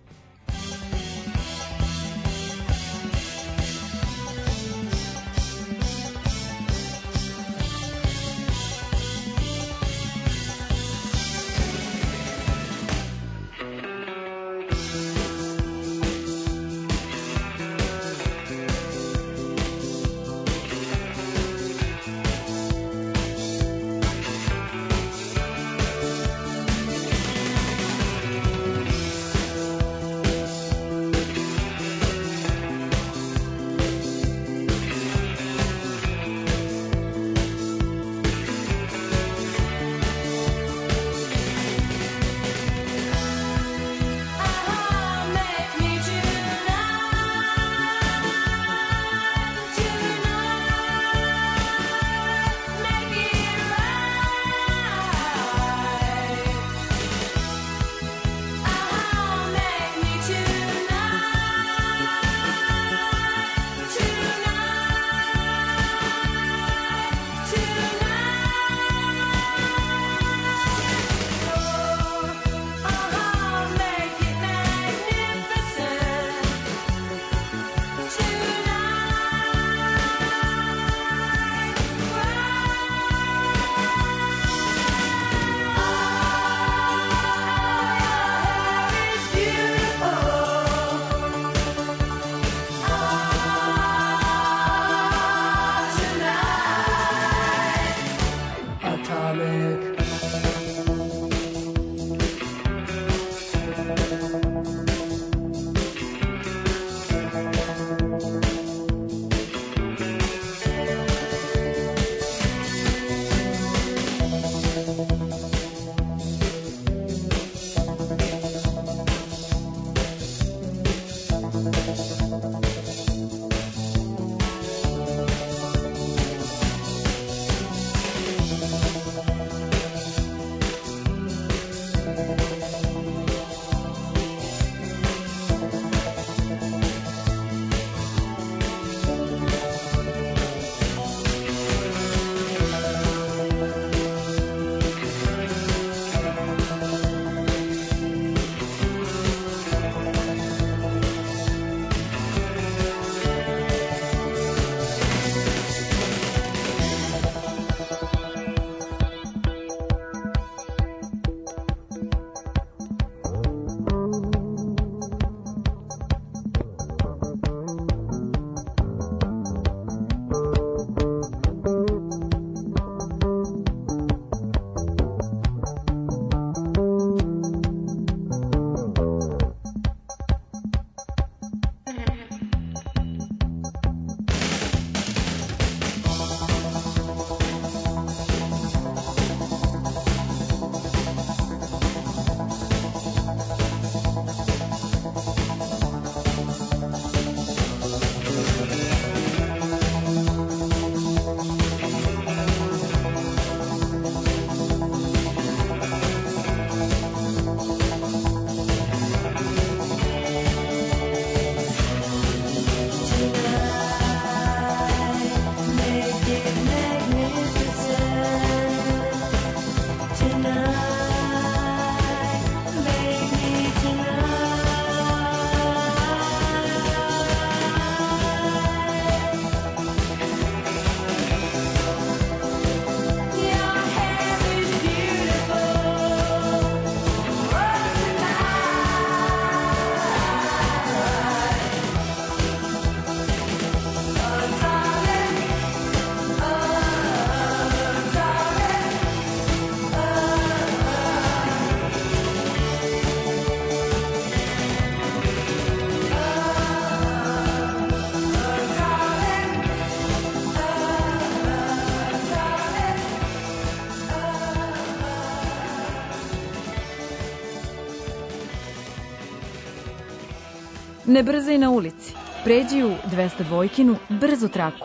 Ne brzaj na ulici. Pređi u dvesta dvojkinu brzo traku.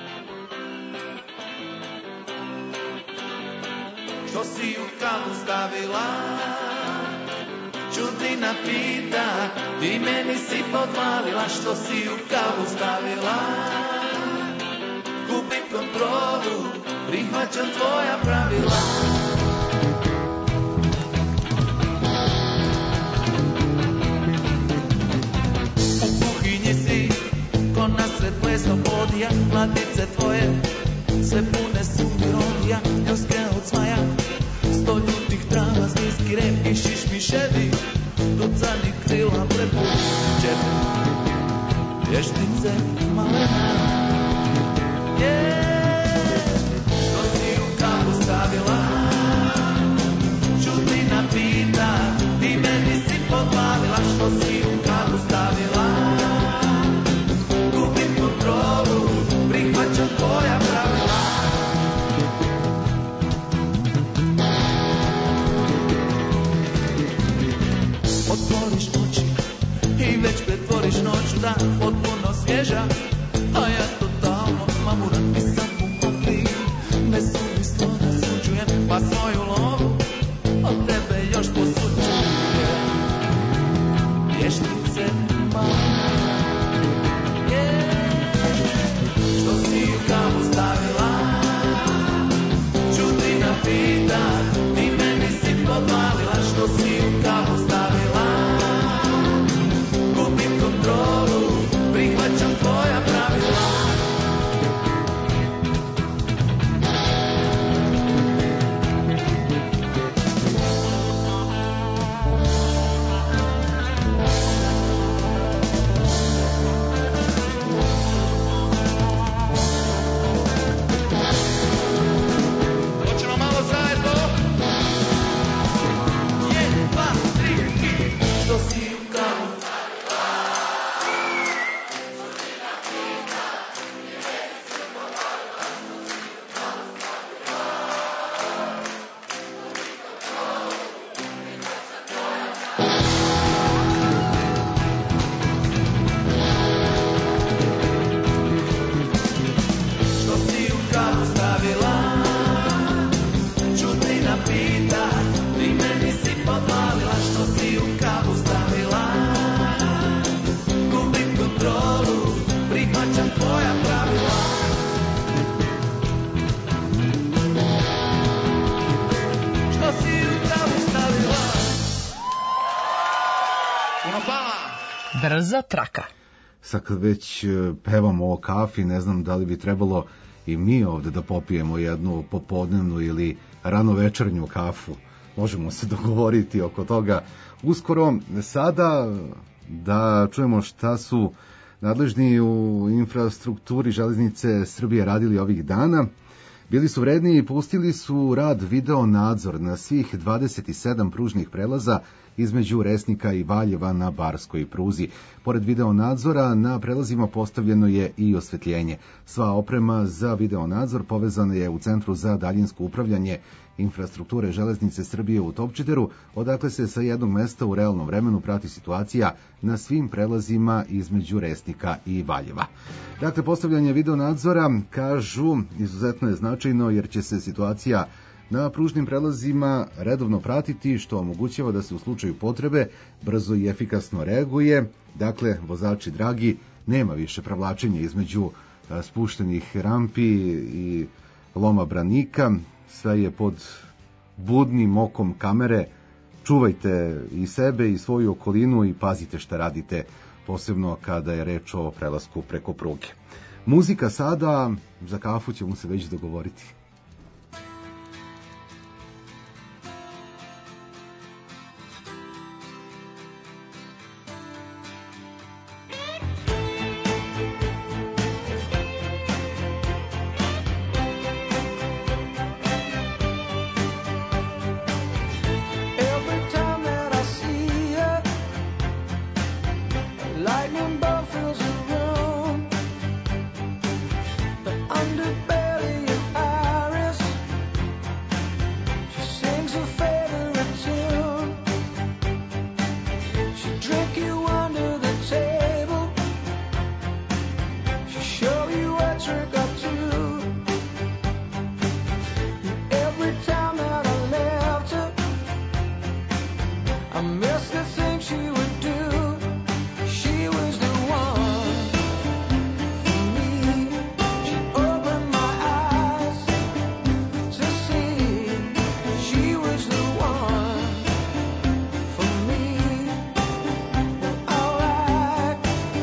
Što si u kavu stavila? Čudina pita, ti meni si podvalila. Što si u kavu stavila? Gubim kontrolu, prihvaćam tvoja pravila. Ko nasred plesnog podija, platice tvoje sve pune su mirodija, ljuske od smaja, sto ljutih trava, zmijski rep i šišmiševi, ducani krila prepuđeni, vještice malena. Yeah. Što si u kavu stavila, čudina pita, ti meni si podvalila. Što si u kavu stavila, prihvaćam tvoja pravila. Otvoriš oči i već pretvoriš noć u dan, potpuno svježa, a ja totalno mamuran, nisam umotri, nesuvislo da suđujem, pa svoju lovu od tebe još posuđujem. Vještice malo. Kavu stavila, čudina pita, ti meni si podvalila. Što si u kavu stavila, gubim kontrolu, prihvaćam tvoja pravila. Brza traka. Sad kad već pevamo o kafi, ne znam da li bi trebalo i mi ovde da popijemo jednu popodnevnu ili ranovečernju kafu. Možemo se dogovoriti oko toga uskoro. Sada da čujemo šta su nadležni u infrastrukturi železnice Srbije radili ovih dana. Bili su vredni i pustili su rad video nadzor na svih dvadeset sedam pružnih prelaza između Resnika i Valjeva na barskoj pruzi. Pored video nadzora, na prelazima postavljeno je i osvetljenje. Sva oprema za video nadzor povezana je u Centru za daljinsko upravljanje infrastrukture železnice Srbije u Topčideru, odakle se sa jednog mesta u realnom vremenu prati situacija na svim prelazima između Resnika i Valjeva. Dakle, postavljanje video nadzora, kažu, izuzetno je značajno jer će se situacija na pružnim prelazima redovno pratiti, što omogućava da se u slučaju potrebe brzo i efikasno reaguje. Dakle, vozači dragi, nema više prevlačenja između spuštenih rampi i loma branika, sve je pod budnim okom kamere. Čuvajte i sebe i svoju okolinu i pazite šta radite, posebno kada je reč o prelasku preko pruge. Muzika sada, za kafu ćemo se već dogovoriti. Underbelly of trick or two. Every time that I left her, I missed the thing she would do. She was the one for me. She opened my eyes to see she was the one for me. Well, alright.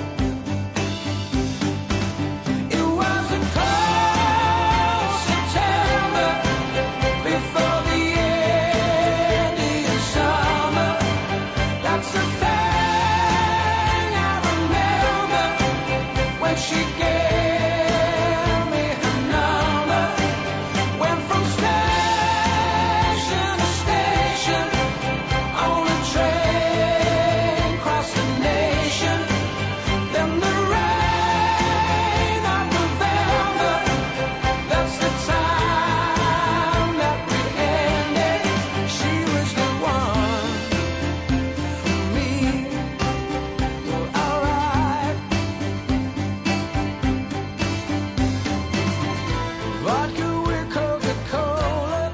It was a cold September before the Indian summer. That's the thing I remember when she gave me her number. Went from station to station on a train across the nation. Then the rain of November, that's the time that we ended. She was the one for me. Well, alright. Vodka with Coca-Cola,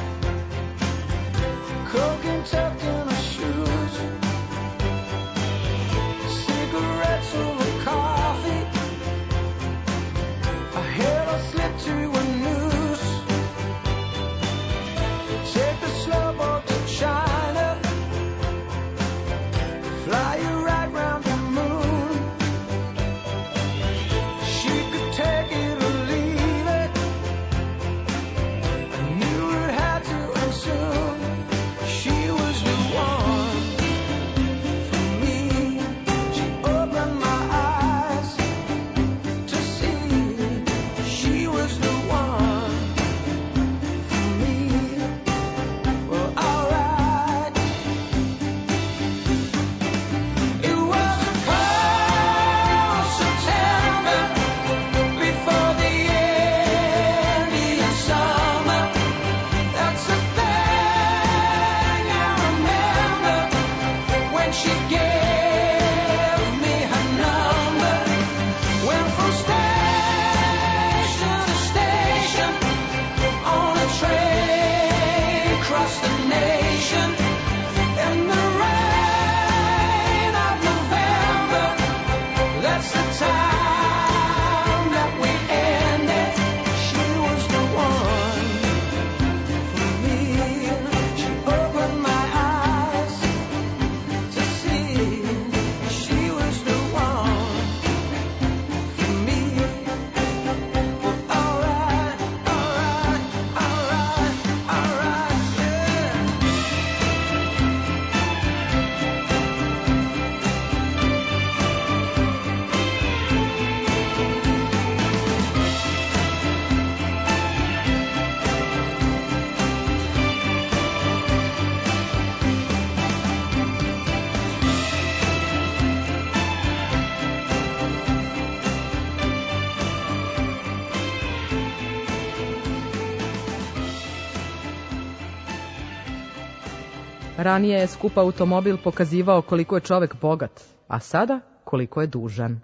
cocaine tucked in her shoes, cigarettes over coffee. I had her slip to a noose. Take the slow boat to China, fly you right round the moon. She could take it or leave it. I knew it had to end soon. She was the one for me. She opened my eyes to see she was the one for me. Well, alright. It was a cold September before the Indian summer. That's the thing I remember when she gave me her number. Went from station to station on a train across the nation. In the rain of November, that's the time that we ended. She was the one for me. She opened my eyes to see she was the one for me. Well, alright, alright, alright, alright, yeah. Ranije je skup automobil pokazivao koliko je čovek bogat, a sada koliko je dužan.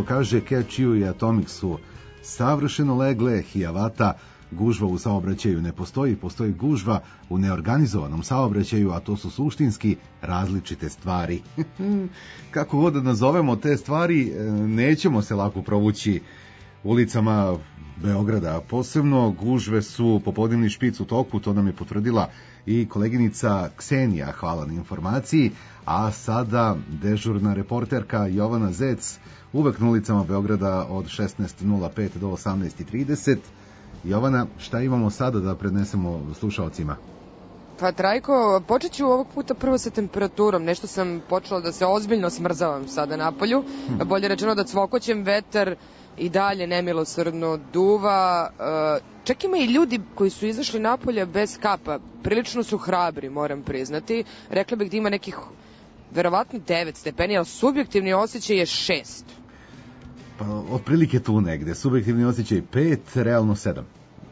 Trajko kaže, Catch-u i Atomic su savršeno legle, Hiawatha, gužva u saobraćaju ne postoji, postoji gužva u neorganizovanom saobraćaju, a to su suštinski različite stvari. Kako god da nazovemo te stvari, nećemo se lako provući ulicama Beograda. Posebno gužve su popodnevni špic u toku, to nam je potvrdila i koleginica Ksenija, hvala na informaciji, a sada dežurna reporterka Jovana Zec, uvek na ulicama Beograda od šesnaest nula pet do osamnaest trideset. Jovana, šta imamo sada da prednesemo slušalcima? Pa Trajko, počet ću ovog puta prvo sa temperaturom. Nešto sam počela da se ozbiljno smrzavam sada napolju. Hmm. Bolje rečeno da cvokoćem, vetar i dalje nemilosrdno duva. Čak ima i ljudi koji su izašli napolje bez kapa. Prilično su hrabri, moram priznati. Rekla bih da ima nekih verovatno devet stepeni, ali subjektivni osjećaj je šest. Pa, otprilike tu negde. Subjektivni osjećaj pet, realno sedam.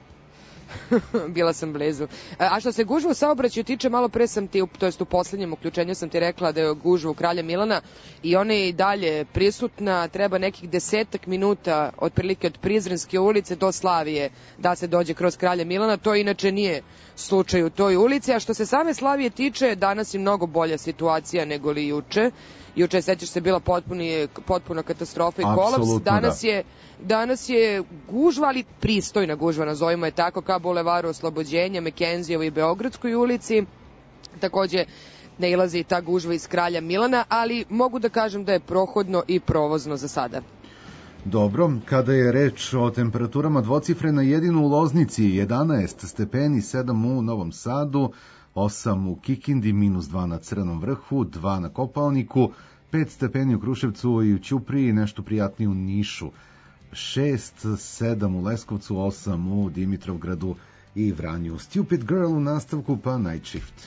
Bila sam blizu. A što se gužva u saobraćaju tiče, malo pre sam ti, to jest u poslednjem uključenju sam ti rekla da je gužva u Kralja Milana i ona je i dalje prisutna, treba nekih desetak minuta otprilike od Prizrenske ulice do Slavije da se dođe kroz Kralja Milana, to inače nije slučaj u toj ulici, a što se same Slavije tiče, danas je mnogo bolja situacija nego li juče. Juče, sećaš se, bila potpuni, potpuna katastrofa i kolaps. Danas je, danas je gužva, ali pristojna gužva, nazovimo je tako, ka Bulevaru Oslobođenja, Mekenzijevoj i Beogradskoj ulici. Takođe, nailazi i ta gužva iz Kralja Milana, ali mogu da kažem da je prohodno i provozno za sada. Dobro, kada je reč o temperaturama dvocifrena, jedino u Loznici jedanaest stepeni, sedam u Novom Sadu, osam u Kikindi, minus dva na Crnom vrhu, dva na Kopaoniku, pet stepeni u Kruševcu i u Ćupriji, nešto prijatnije u Nišu, šest, sedam u Leskovcu, osam u Dimitrovgradu i Vranju. Stupid Girl u nastavku, pa Night Shift.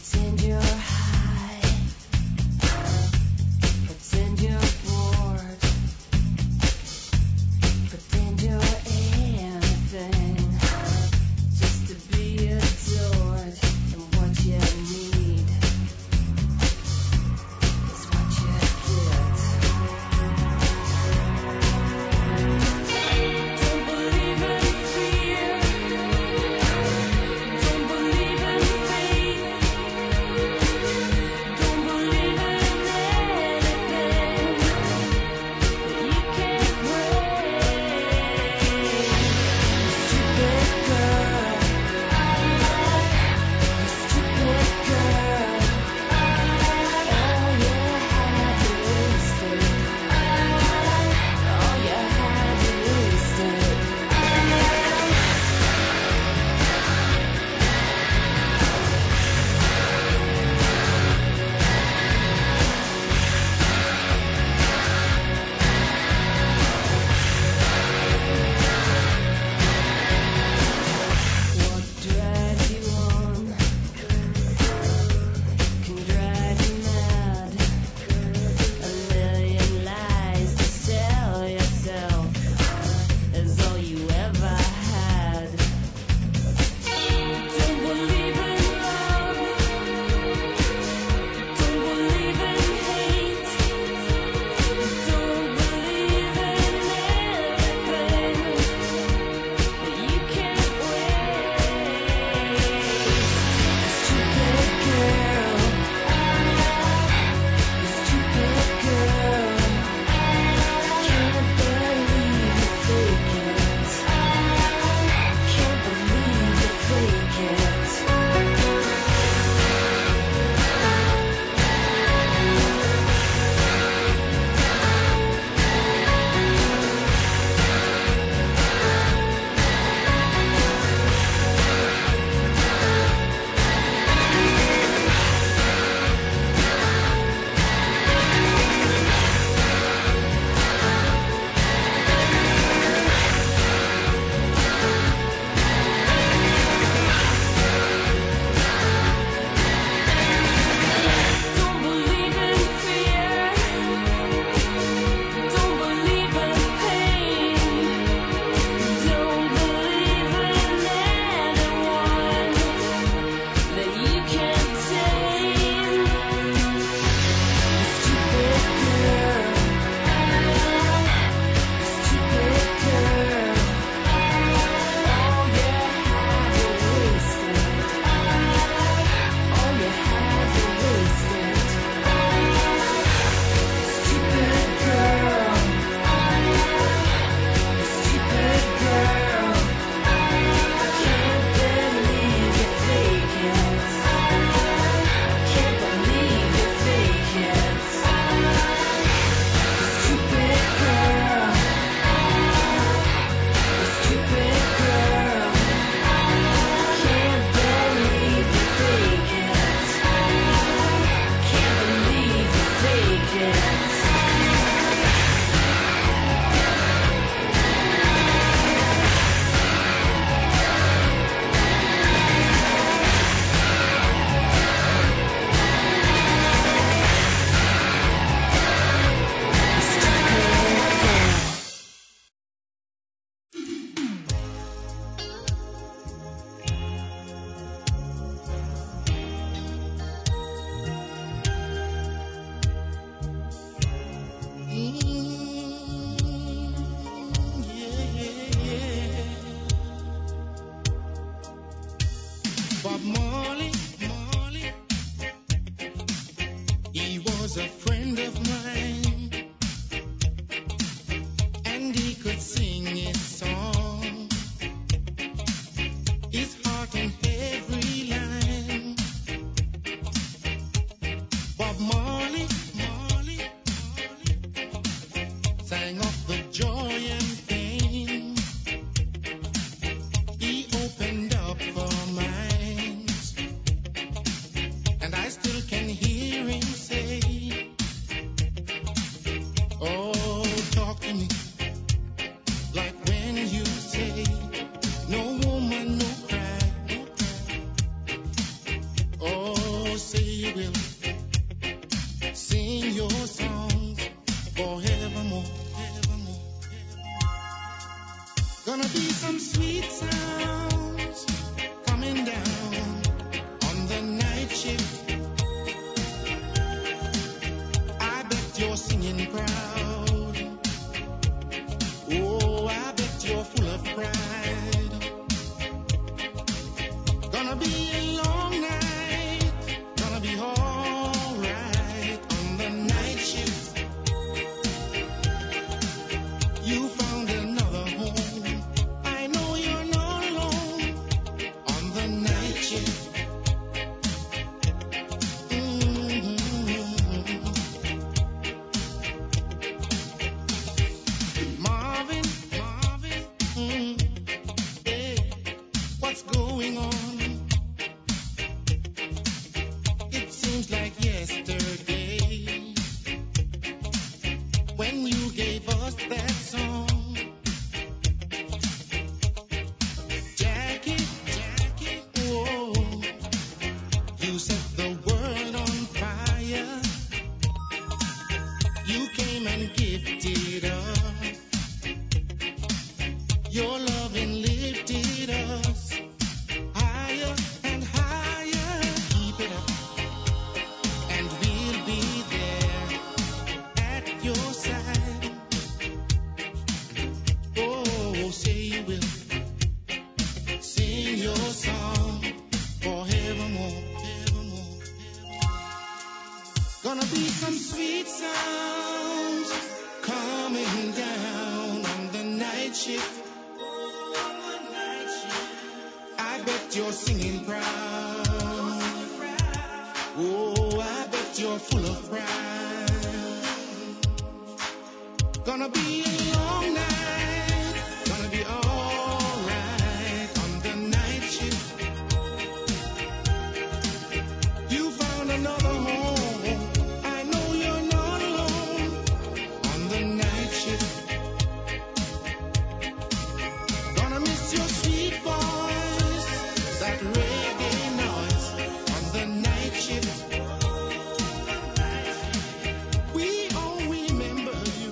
Pretend you're bored. a friend of mine, and he could sing his song, his heart in every line. Bob Marley, Marley, sang of the joy and pain. He opened up our minds, and I still can hear him say, oh, talk to me like when you say, no woman, no cry, no cry. Oh, say you will sing your songs forevermore, forevermore. Gonna be some sweet sounds coming down on the night shift. I bet you're singing proud. Oh, I bet you're full of pride. Gonna be a long night, gonna be alright on the night shift. You found another home, I know you're not alone on the night shift. Mm-hmm. Marvin, Marvin, mm, hey, what's going on? It seems like yesterday when you gave us that song. Jackie, Jackie, whoa, you set the world on fire. You came and gifted us. Your loving lifted us higher and higher. Keep it up, and we'll be there at your side. Oh, say you will sing your song forevermore, forevermore. Gonna be some sweet sounds coming down on the night shift. I bet you're singing proud. Oh, I bet you're full of pride. Gonna be a long night, gonna be alright on the night shift. You found another home, I know you're not alone on the night shift. Gonna miss your sweet voice, that reggae noise on the night shift. We all remember you.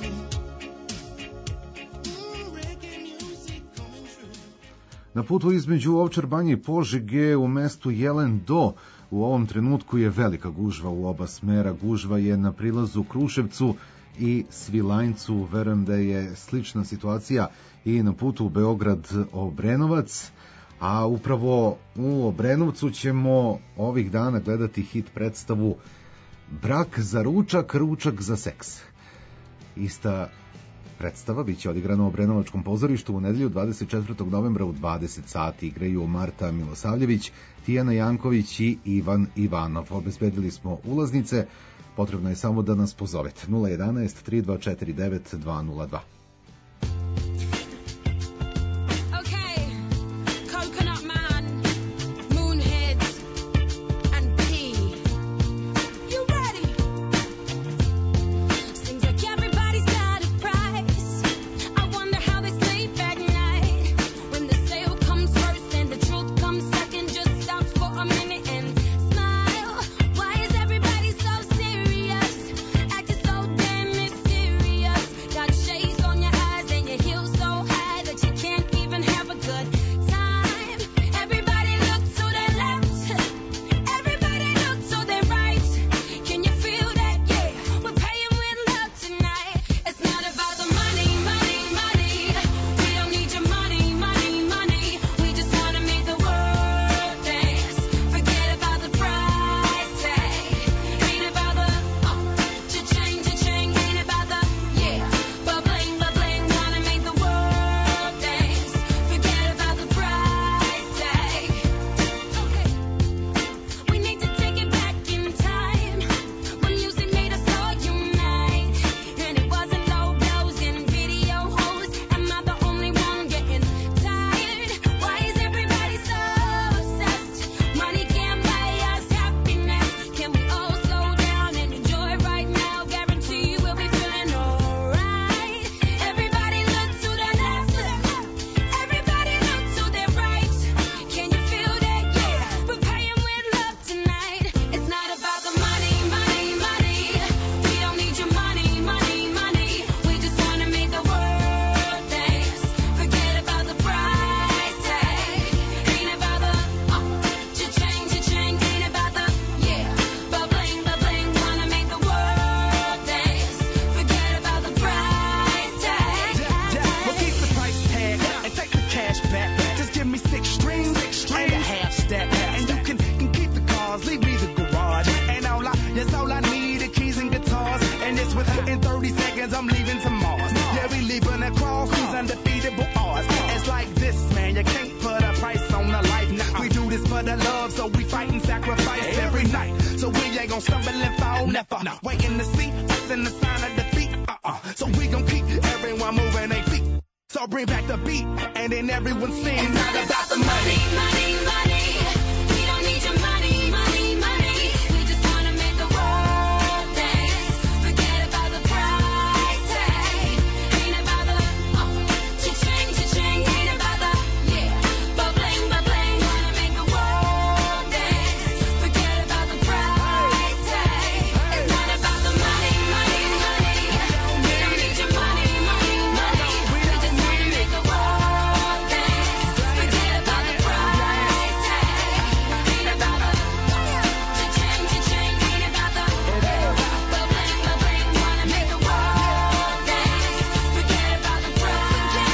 Mm, reggae music coming through. Na putu između Ovčar Banje i Požege u mestu Jelen do u ovom trenutku je velika gužva u oba smera. Gužva je na prilazu Kruševcu i Svilajncu. Verujem da je slična situacija i na putu u Beograd-Obrenovac. A upravo u Obrenovcu ćemo ovih dana gledati hit predstavu Brak za ručak, ručak za seks. Ista predstava biće odigrana u Obrenovačkom pozorištu u nedelju dvadeset četvrtog novembra u dvadeset sati. Igraju Marta Milosavljević, Tijana Janković i Ivan Ivanov. Obezbedili smo ulaznice, potrebno je samo da nas pozovete. nula jedanaest tri dva četiri devet dva nula dva. Shades on your sacrifice every night. So we ain't gon' stumble and fall, never. No. Waiting to see us in the sign of defeat. Uh-uh. So we gon' keep everyone moving their feet. So bring back the beat, and then everyone sings. It's not about the money, money, money. We don't need your money, money, money. We just wanna make the world dance. Forget about the price tag. Ain't about the oh, cha-ching, cha-ching. Ain't about the yeah, bubbling, bubbling. Wanna make the world dance. Forget about the price tag. It's not about the money, money, money. We don't need your money, money, money. We just wanna make the world dance. Forget about the price tag. Ain't about the cha-ching, cha-ching. Ain't about the bubbling, bubbling. Wanna make the world dance. Forget about the price tag.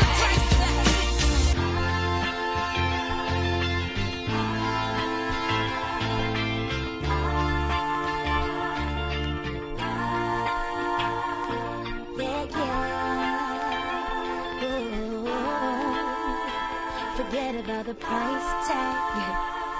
Forget about the price tag.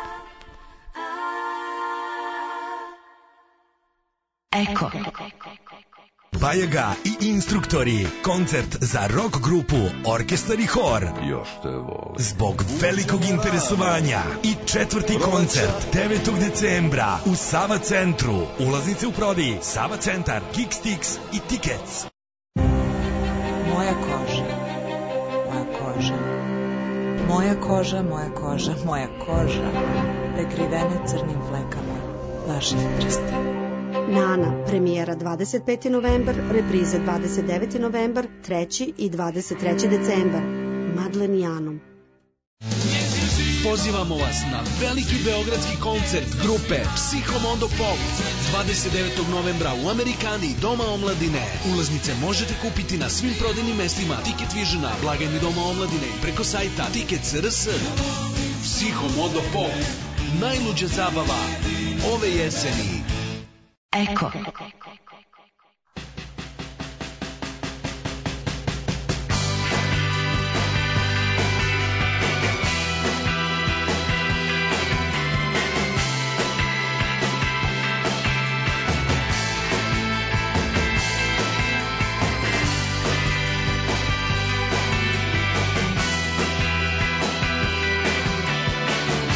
Eko. Bajaga i instruktori. Koncert za rock grupu Orkestar i hor. Još te volim. Zbog velikog interesovanja i četvrti koncert devetog decembra u Sava centru. Ulaznice u prodaji Sava centar, Kickstix i Tickets. Moja koža, moja koža, moja koža, moja koža, moja koža, prekrivena crnim flekama vaših prsta. Nana, premijera dvadeset peti novembar, reprize dvadeset deveti novembar, treći i dvadeset treći decembar. Madlenijanom. Pozivamo vas na veliki beogradski koncert grupe Psihomondo Pop dvadeset devetog novembra u Amerikani, Doma omladine. Ulaznice možete kupiti na svim prodajnim mestima Ticket Visiona, blagajni Doma omladine i preko sajta Tickets R S. Psihomondo Pop, najluđa zabava ove jeseni. Eko.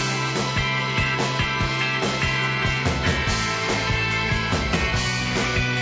Thank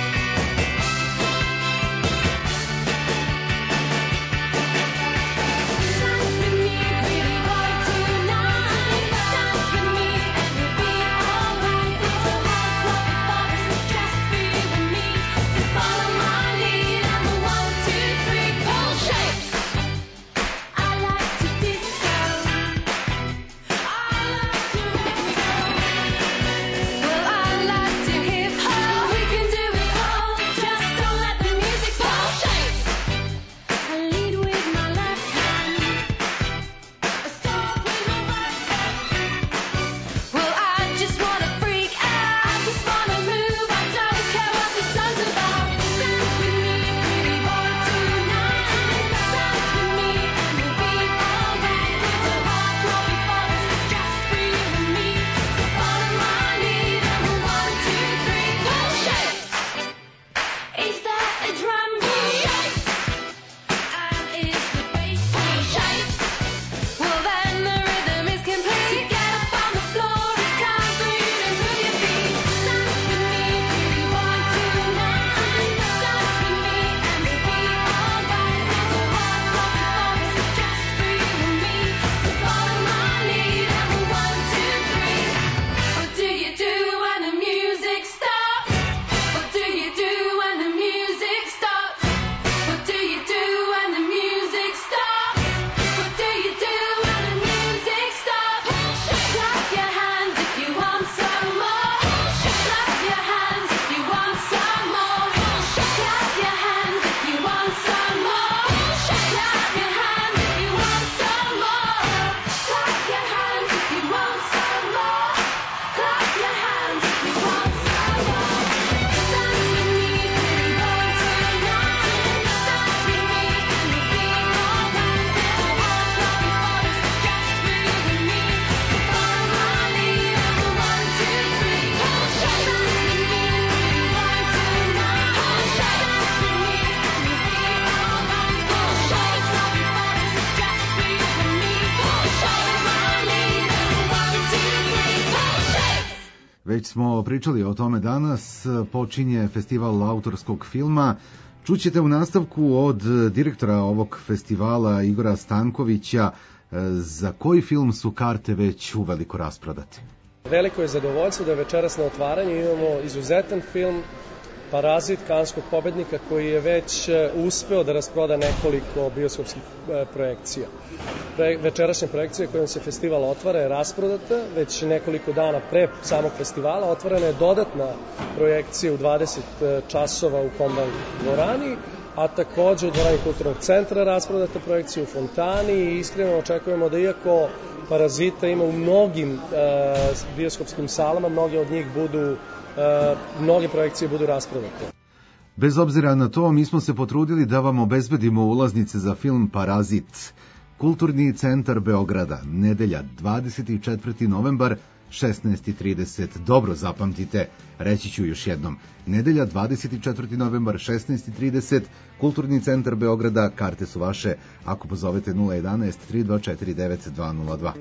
već smo pričali o tome danas, počinje festival autorskog filma. Čućete u nastavku od direktora ovog festivala Igora Stankovića za koji film su karte već uveliko rasprodate. Veliko je zadovoljstvo da večeras na otvaranju imamo izuzetan film Parazit kanskog pobednika koji je već uspeo da rasproda nekoliko bioskopskih projekcija. Večerašnja projekcija kojom se festival otvara je rasprodata, već nekoliko dana pre samog festivala otvorena je dodatna projekcija u dvadeset časova u Komban dvorani, a takođe u dvorani Kulturnog centra rasprodata projekcija u Fontani i iskreno očekujemo da iako Parazita ima u mnogim uh, bioskopskim salama, mnoge od njih budu Uh, mnoge projekcije budu rasprodate. Bez obzira na to, mi smo se potrudili da vam obezbedimo ulaznice za film Parazit. Kulturni centar Beograda, nedelja dvadeset četvrti novembar, šesnaest i trideset. Dobro zapamtite, reći ću još jednom. Nedelja dvadeset četvrti novembar, šesnaest i trideset, Kulturni centar Beograda, karte su vaše ako pozovete nula jedanaest tri dva četiri devet dva nula dva.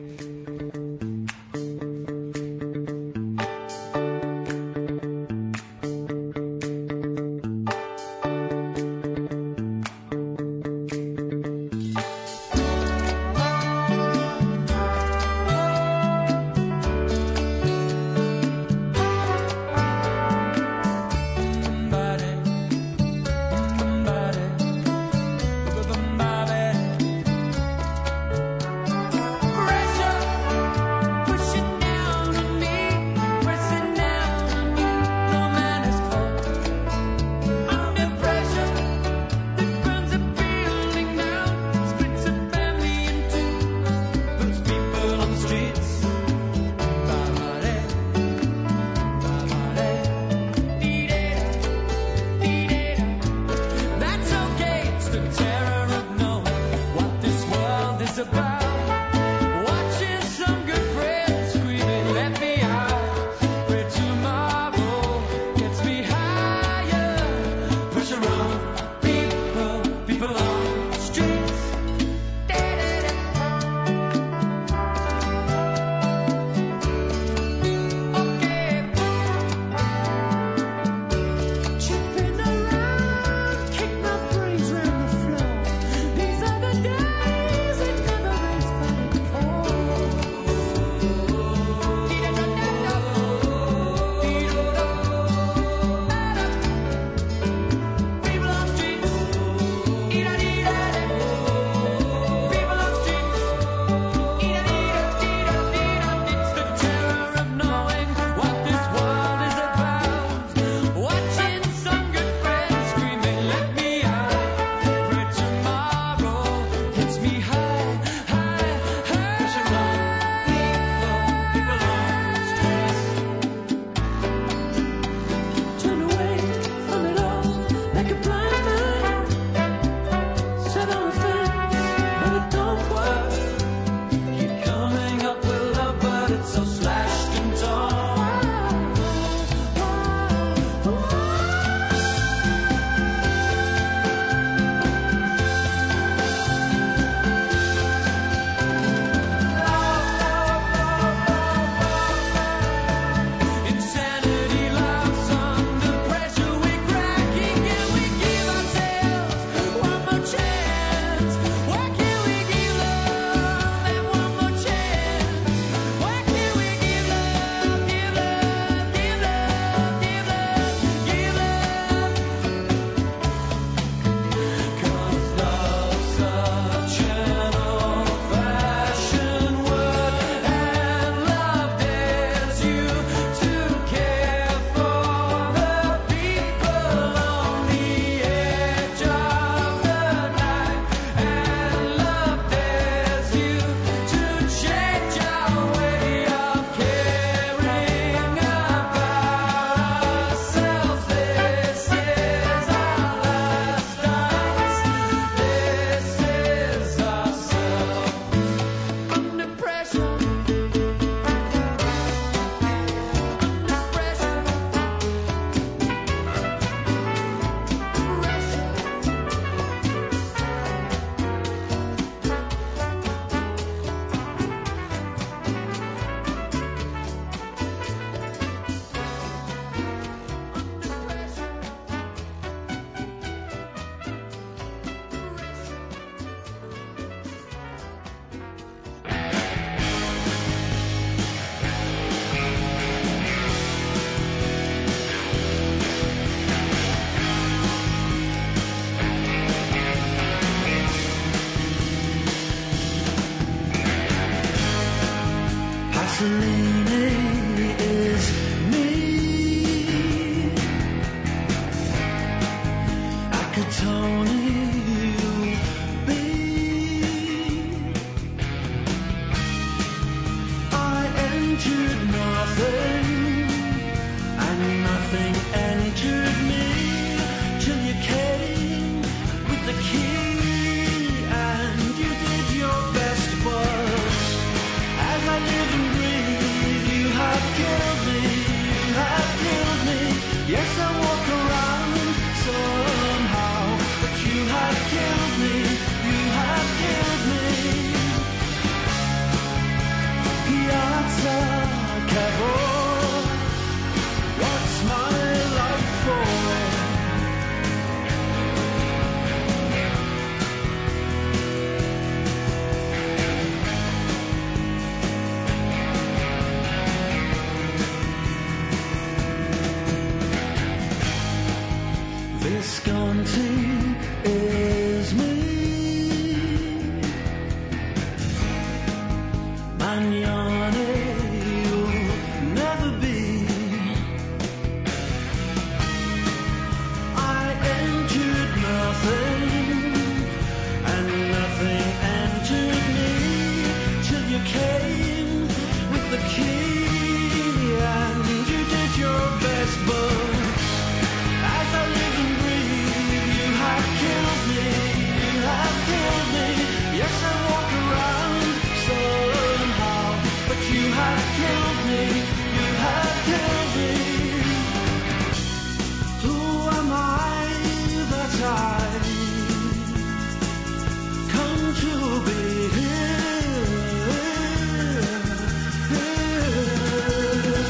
Pressure Visconti is me. Magnani you'll never be. I entered nothing, and nothing entered me, till you came with the key, and you did your best, but as I live and breathe, you have killed me, you have killed me. Yes, I walk around somehow, but you have killed me, you have killed me. Who am I that I come to be here, here?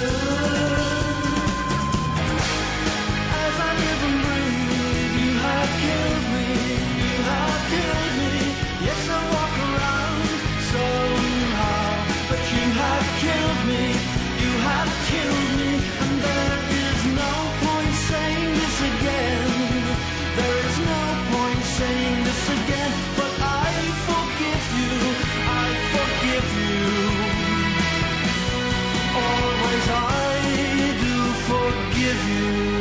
As I live and breathe, you have killed me, you have killed me. Yes, I walk around somehow, but you have killed me, you have killed me. And there is no point saying this again, there is no point saying this again, but I forgive you, I forgive you. Always I do forgive you.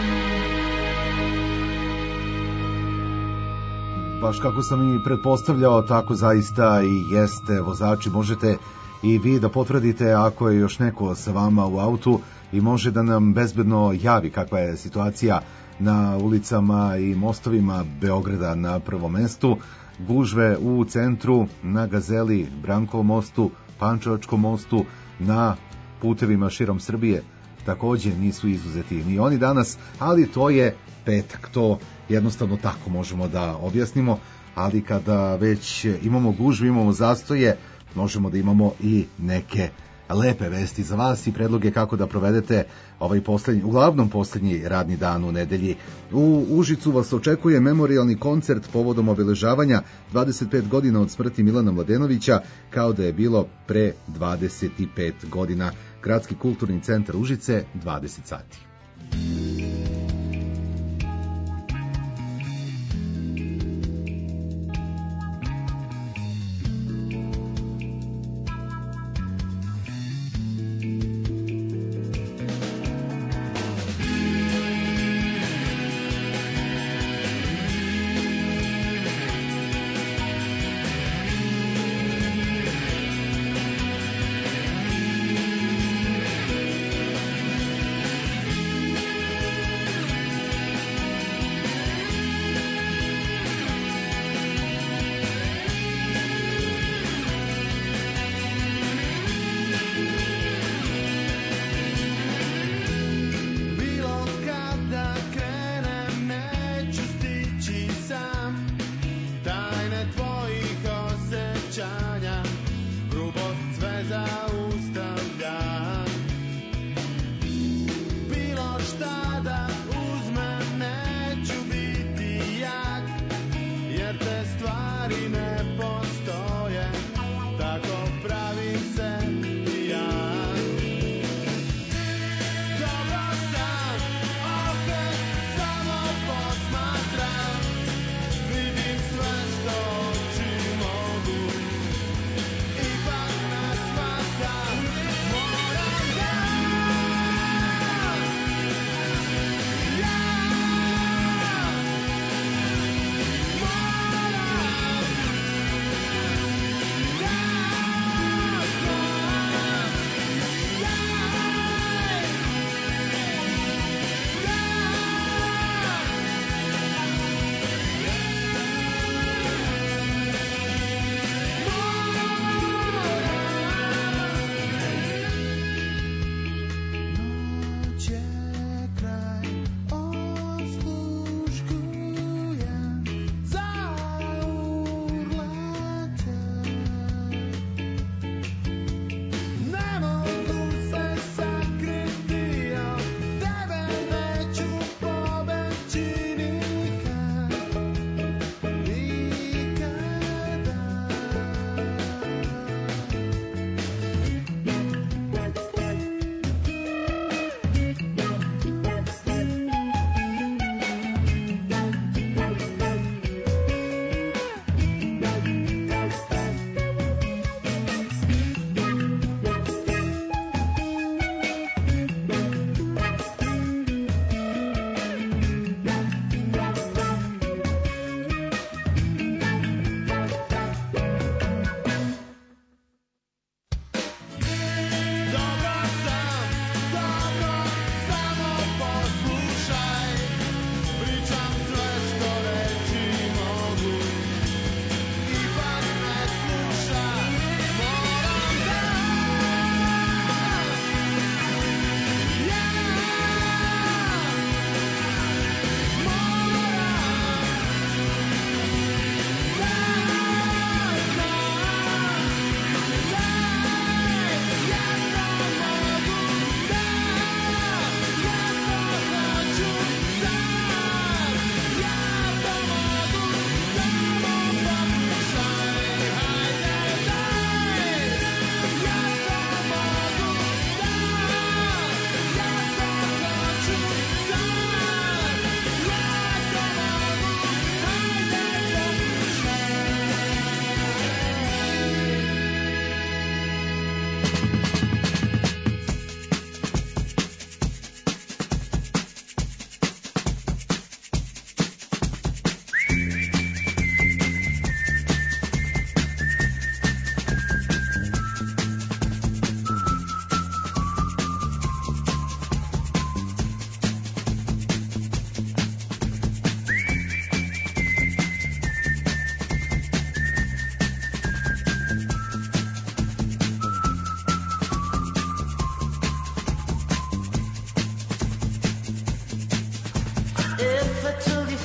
Baš kako sam i pretpostavljao, tako zaista i jeste. Vozači, možete i vi da potvrdite ako je još neko sa vama u autu i može da nam bezbedno javi kakva je situacija na ulicama i mostovima Beograda na prvom mestu. Gužve u centru, na Gazeli, Brankovom mostu, Pančevačkom mostu, na putevima širom Srbije takođe nisu izuzeti ni oni danas, ali to je petak, to jednostavno tako možemo da objasnimo, ali kada već imamo gužve, imamo zastoje, možemo da imamo i neke lepe vesti za vas i predloge kako da provedete ovaj poslednji, uglavnom poslednji radni dan u nedelji. U Užicu vas očekuje memorijalni koncert povodom obeležavanja dvadeset pet godina od smrti Milana Mladenovića, kao da je bilo pre dvadeset pet godina. Gradski kulturni centar Užice, dvadeset sati.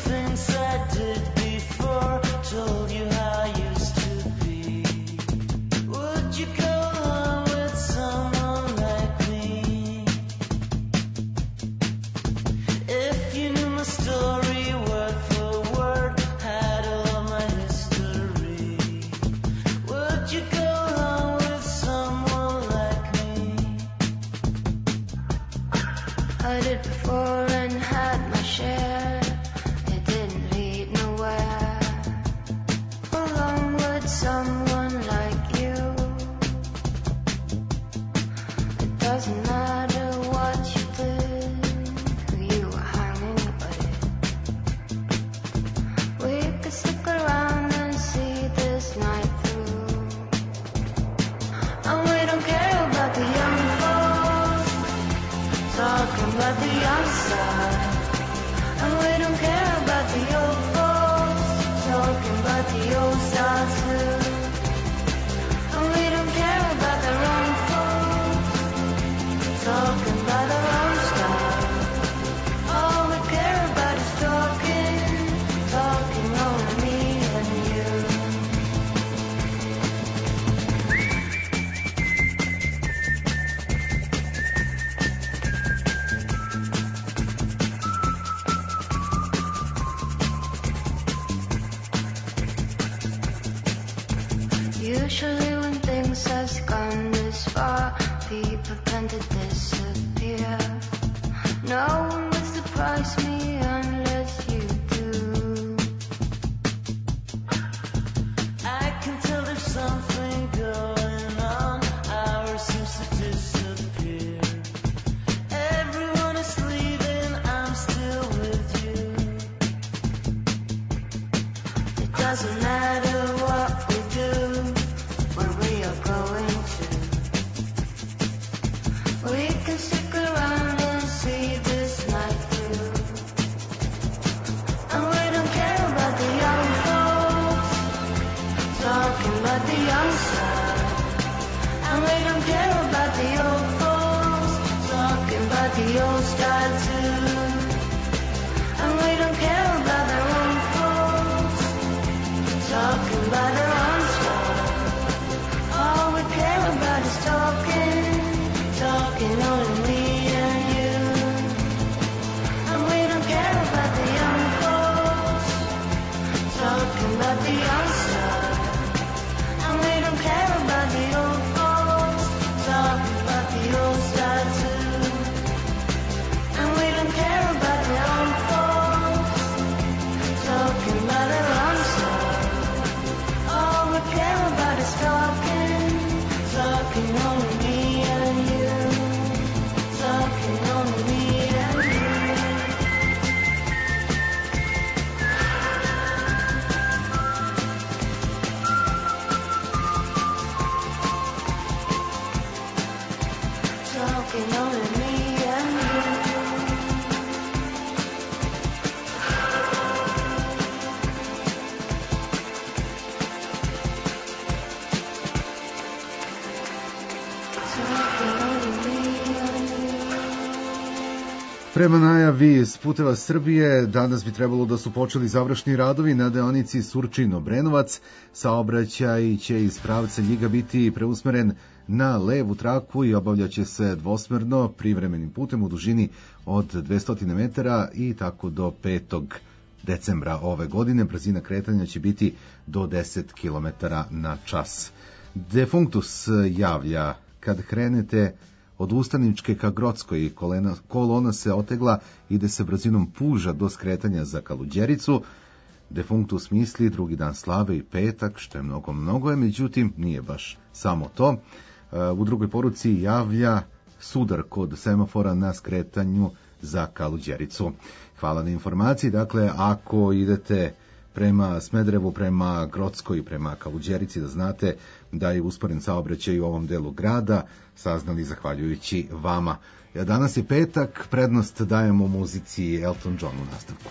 things I did before, told you how I used to be. Would you go along with someone like me? If you knew my story word for word, had all of my history, would you go along with someone like me? I did before and had my share. It didn't lead nowhere. Along with someone like you, it doesn't matter what you did, who you were hanging with. We could stick around and see this night through. And we don't care about the young folks talking about the young side. And we don't care about the old folks talking about the old style too. And we don't care about the wrong folks talking about their own style. All we care about is talking, talking only me and you. Usually when things has gone this far, people tend to disappear. No one will surprise me unless you do. I can tell there's something going on. Ours seems to disappear. Everyone is leaving, I'm still with you. It doesn't matter what we do, where we are going to. We can stick around and see this night through. And we don't care about the young folks talking about the young side. And we don't care about the old folks talking about the old style too. And we don't care about their own folks talking about their own style. All we care about is talking, talking only me and you. And we don't care about the young folks talking about the young side. And we don't care about the old folks talking about the old style too. And we don't care about the young folks talking about their own style. All we care about is talking, talking only me and you. Talking only me and you. Talking only me and you. Prema najavi iz Puteva Srbije, danas bi trebalo da su počeli završni radovi na deonici Surčin-Obrenovac. Saobraćaj će iz pravca Ljiga biti preusmeren na levu traku i obavljaće se dvosmerno privremenim putem u dužini od dvesta metara i tako do petog decembra ove godine. Brzina kretanja će biti do deset kilometara na čas. Defunctus javlja: kad krenete od Ustaničke ka Grockoj, kolena, kolona se otegla, ide se brzinom puža do skretanja za Kaluđericu. Defunctus misli drugi dan slave i petak, što je mnogo, mnogo je, međutim nije baš samo to. U drugoj poruci javlja sudar kod semafora na skretanju za Kaluđericu. Hvala na informaciji. Dakle, ako idete prema Smederevu, prema Grockoj i prema Kaluđerici, da znate da je usporen saobraćaj u ovom delu grada, saznali zahvaljujući vama. Danas je petak, prednost dajemo muzici Elton John u nastavku.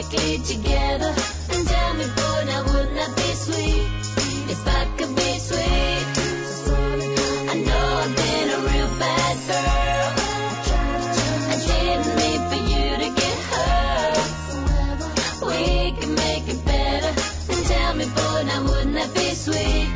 perfectly together. And tell me, boy, now wouldn't that be sweet? If I could be sweet. I know I've been a real bad girl. I didn't mean for you to get hurt. We can make it better. And tell me, boy, now wouldn't that be sweet?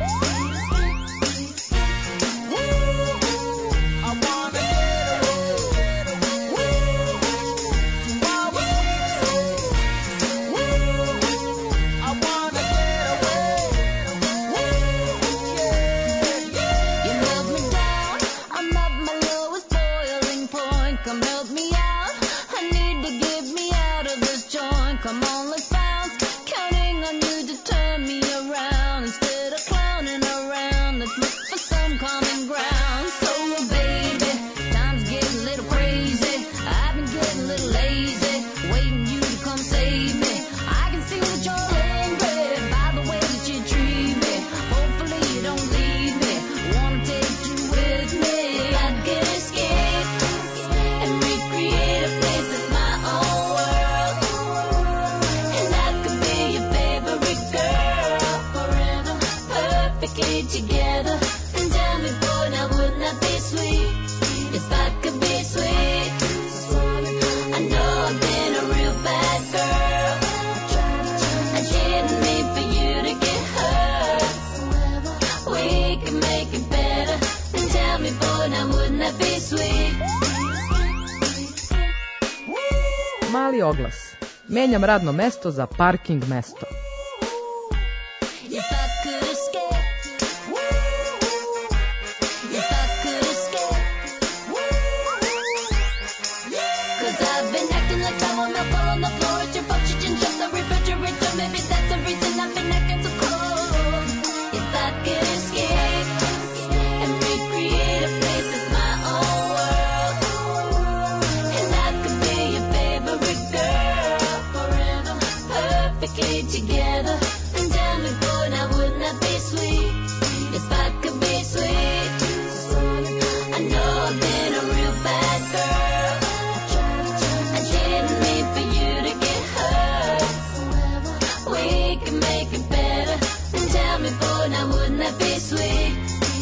Mali oglas. Menjam radno mesto za parking mesto. Together, and tell me, boy, now wouldn't that be sweet? If I could be sweet. I know I've been a real bad girl. I didn't mean for you to get hurt. We can make it better, and tell me, boy, now wouldn't that be sweet?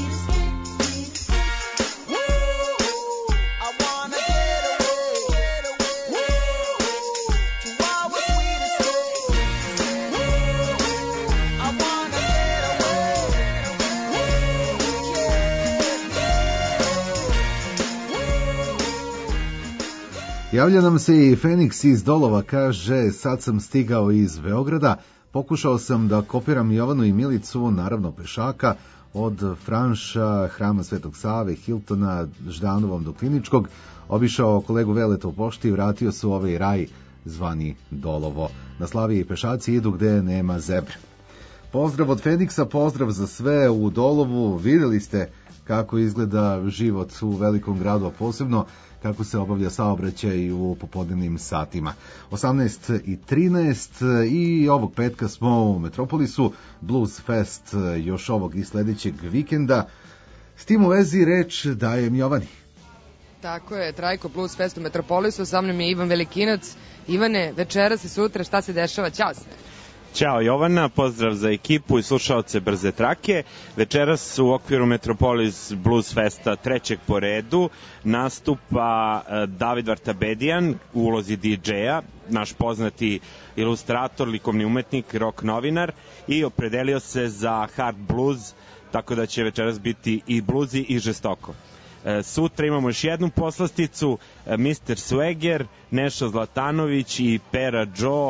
Javlja nam se i Feniks iz Dolova, kaže, sad sam stigao iz Beograda, pokušao sam da kopiram Jovanu i Milicu, naravno pešaka, od Franša, Hrama Svetog Save, Hiltona, Ždanovom do Kliničkog, obišao kolegu Veleta u pošti i vratio se u ovaj raj zvani Dolovo. Na Slaviji pešaci idu gde nema zebre. Pozdrav od Feniksa, pozdrav za sve u Dolovu, videli ste kako izgleda život u velikom gradu, a posebno kako se obavlja saobraćaj u popodnevnim satima. osamnaest i trinaest i ovog petka smo u Metropolisu, Blues Fest još ovog i sledećeg vikenda. S tim u vezi reč dajem Jovani. Tako je, Trajko Blues Fest u Metropolisu, sa mnom je Ivan Velikinac. Ivane, večeras i sutra, šta se dešava? Ćao se! Ćao Jovana, pozdrav za ekipu i slušaoce Brze trake. Večeras u okviru Metropolis Blues Festa trećeg po redu nastupa David Vartabedijan u ulozi di džeja, naš poznati ilustrator, likovni umetnik, rock novinar, i opredelio se za hard blues, tako da će večeras biti i bluzi i žestoko. Sutra imamo još jednu poslasticu, mister Swagger, Nešo Zlatanović i Pera Joe,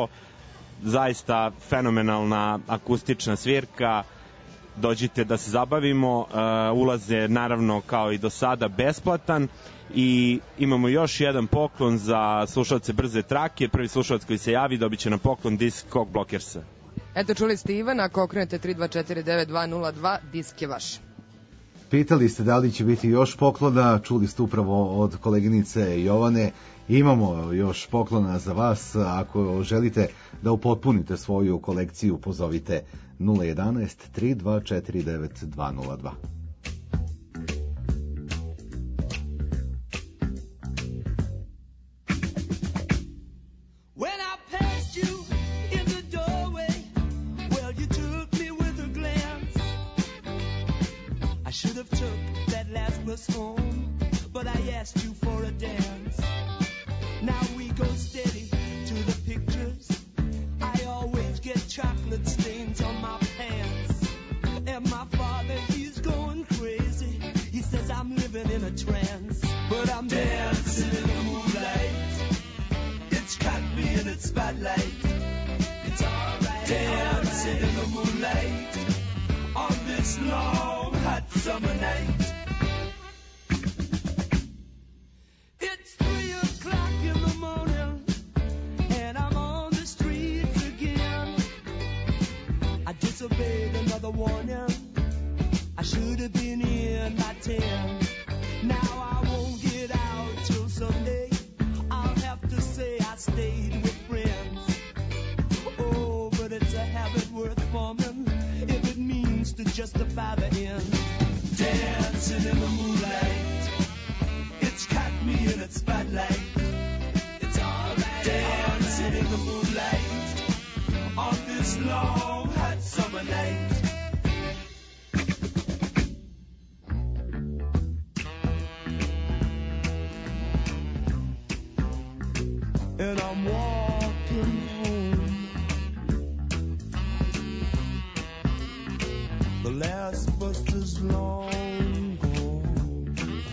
zaista fenomenalna akustična svirka, dođite da se zabavimo, ulaze naravno kao i do sada besplatan i imamo još jedan poklon za slušalce Brze trake, prvi slušalac koji se javi dobit će na poklon disk Cock Blockersa. Eto, čuli ste Ivana, ako okrenete tri dva četiri devet dva nula dva, disk je vaš. Pitali ste da li će biti još poklona, čuli ste upravo od koleginice Jovane. Imamo još poklona za vas, ako želite da upotpunite svoju kolekciju, pozovite nula jedanaest tri dva četiri devet dva nula dva. When I passed you spotlight. It's alright. Dancing in the moonlight on this long hot summer night. It's three o'clock in the morning and I'm on the streets again. I disobeyed another warning. I should have been in by ten. Now I won't get out till Sunday. I'll have to say I stayed with friends. Oh, but it's a habit worth forming if it means to justify the end. Dancing in the moonlight, it's caught me in its spotlight. It's alright. Dancing in the moonlight on this long hot summer night. And I'm walking home. The last bus is long gone,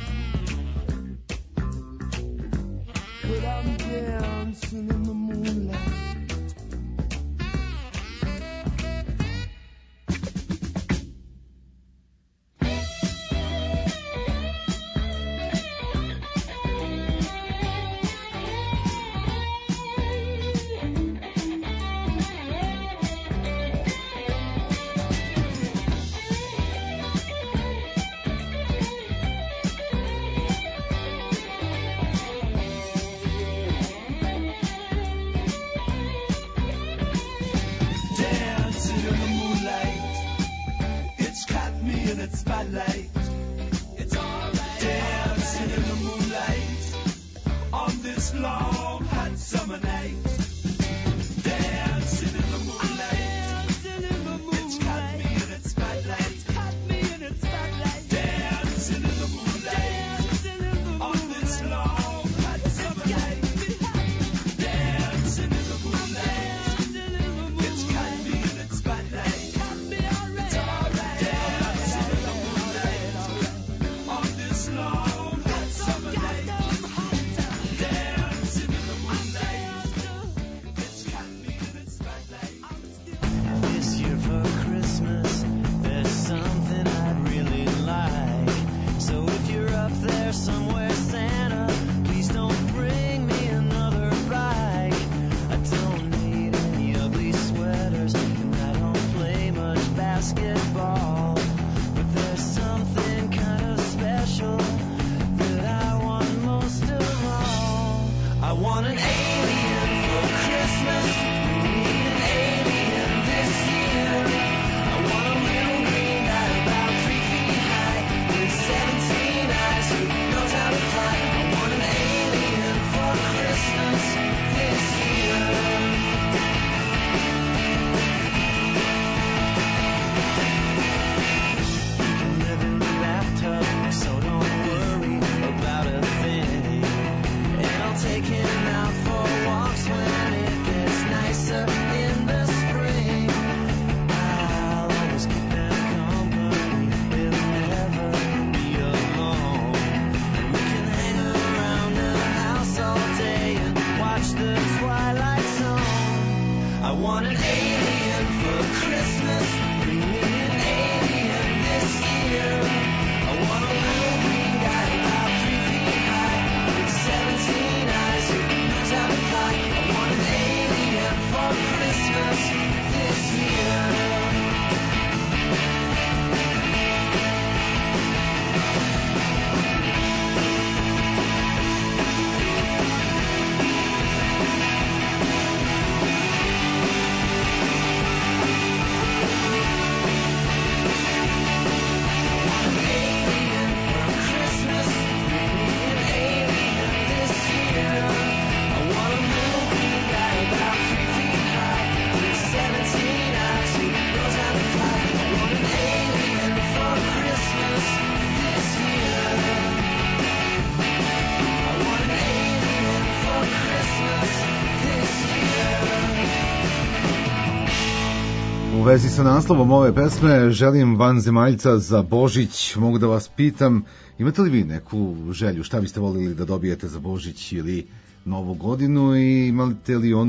but I'm dancing in the moonlight. Spotlight. It's alright. Dancing in the moonlight on this long hot summer night. Dancing in the moonlight. Dancing in the moonlight. It's caught me in its spotlight. It's caught me in its spotlight. Dancing in the moonlight. Dancing in the moonlight on this long hot summer night. Dancing in the moonlight. Dancing in the moonlight. It's caught me in its spotlight. Caught me already. It's alright. Dancing in the moonlight on this long hot summer night. Dancing in the moonlight. It's caught me in its spotlight. This year for Christmas, there's something I'd really like. So if you're up there somewhere, Santa, please don't bring me another bike. I don't need any ugly sweaters, and I don't play much basketball. But there's something kind of special that I want most of all. I want an alien for Christmas. We need an alien this year. I want a little green guy about three feet high with seventeen eyes who knows how to fly. I want an alien for Christmas this year. You can live in the bathtub, so don't worry about a thing. And I'll take him out for walks when it gets nicer in the spring. I'll always keep him company, he'll never be alone. And we can hang around the house all day and watch the Twilight Zone. I want an alien for Christmas. Bring me an alien this year. I want a little green guy about three feet high with seventeen eyes who knows how to fly. I want an alien for Christmas this year. U vezi sa naslovom ove pesme želim vanzemaljca za Božić. Mogu da vas pitam, imate li vi neku želju, šta biste volili da dobijete za Božić ili Novu godinu i imate li onu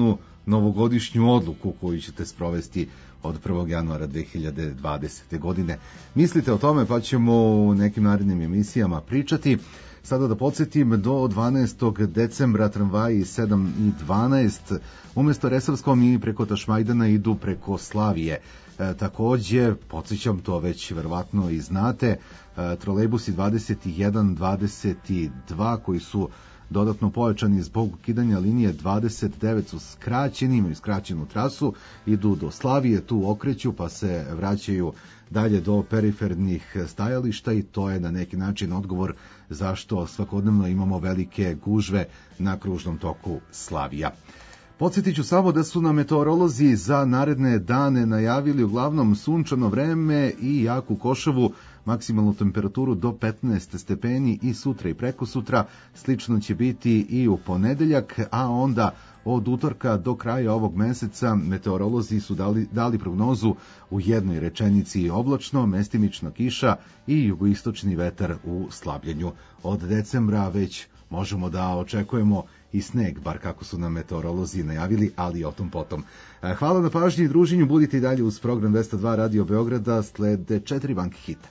novogodišnju odluku koju ćete sprovesti od prvog januara dve hiljade dvadesete. godine. Mislite o tome, pa ćemo u nekim narednim emisijama pričati. Sada da podsjetim, do dvanaestog decembra tramvaji sedam i dvanaest umesto Resavskom i preko Tašmajdana idu preko Slavije. E, takođe, podsjećam, to već verovatno i znate, e, trolejbusi dvadeset jedan dvadeset dva koji su dodatno pojačani zbog ukidanja linije dvadeset devet su skraćeni, imaju skraćenu trasu, idu do Slavije, tu okreću pa se vraćaju dalje do perifernih stajališta i to je na neki način odgovor zašto svakodnevno imamo velike gužve na kružnom toku Slavija. Podsjetit ću samo da su nam meteorolozi za naredne dane najavili uglavnom sunčano vreme i jaku košavu, maksimalnu temperaturu do petnaest stepeni i sutra i prekosutra. Slično će biti i u ponedeljak, a onda od utorka do kraja ovog meseca meteorolozi su dali, dali prognozu u jednoj rečenici: oblačno, mestimična kiša i jugoistočni vetar u slabljenju. Od decembra već možemo da očekujemo i sneg, bar kako su nam meteorolozi najavili, ali o tom potom. Hvala na pažnji i druženju, budite i dalje uz program dvesta dva Radio Beograda, slede četiri banke hita.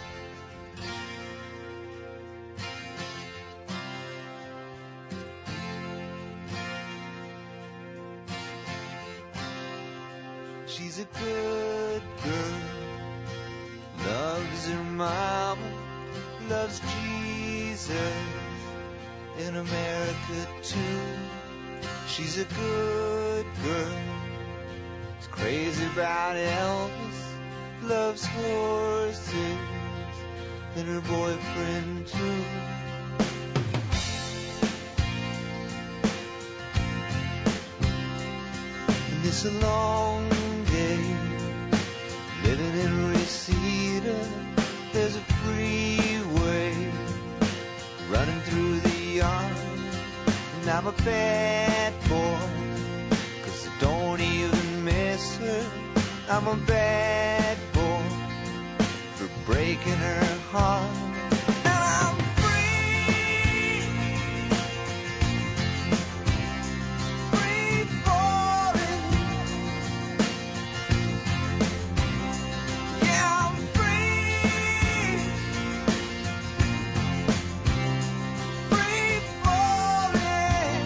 She's a good girl, loves her mama, loves Jesus, in America too. She's a good girl, is crazy about Elvis, loves horses, and her boyfriend too. And it's a long day, living in Reseda, there's a freeway running through the yard, and I'm a bad boy, 'cause I don't even miss her. I'm a bad boy for breaking her heart. And I'm free, free falling. Yeah, I'm free, free falling.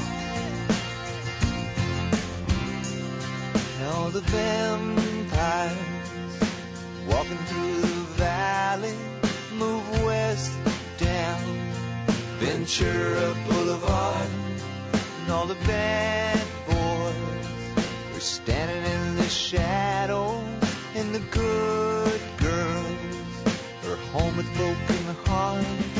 And all the vampires walking through the valley move west down Ventura Boulevard, and all the bad boys are standing in the shadows, and the good girls are home with broken hearts.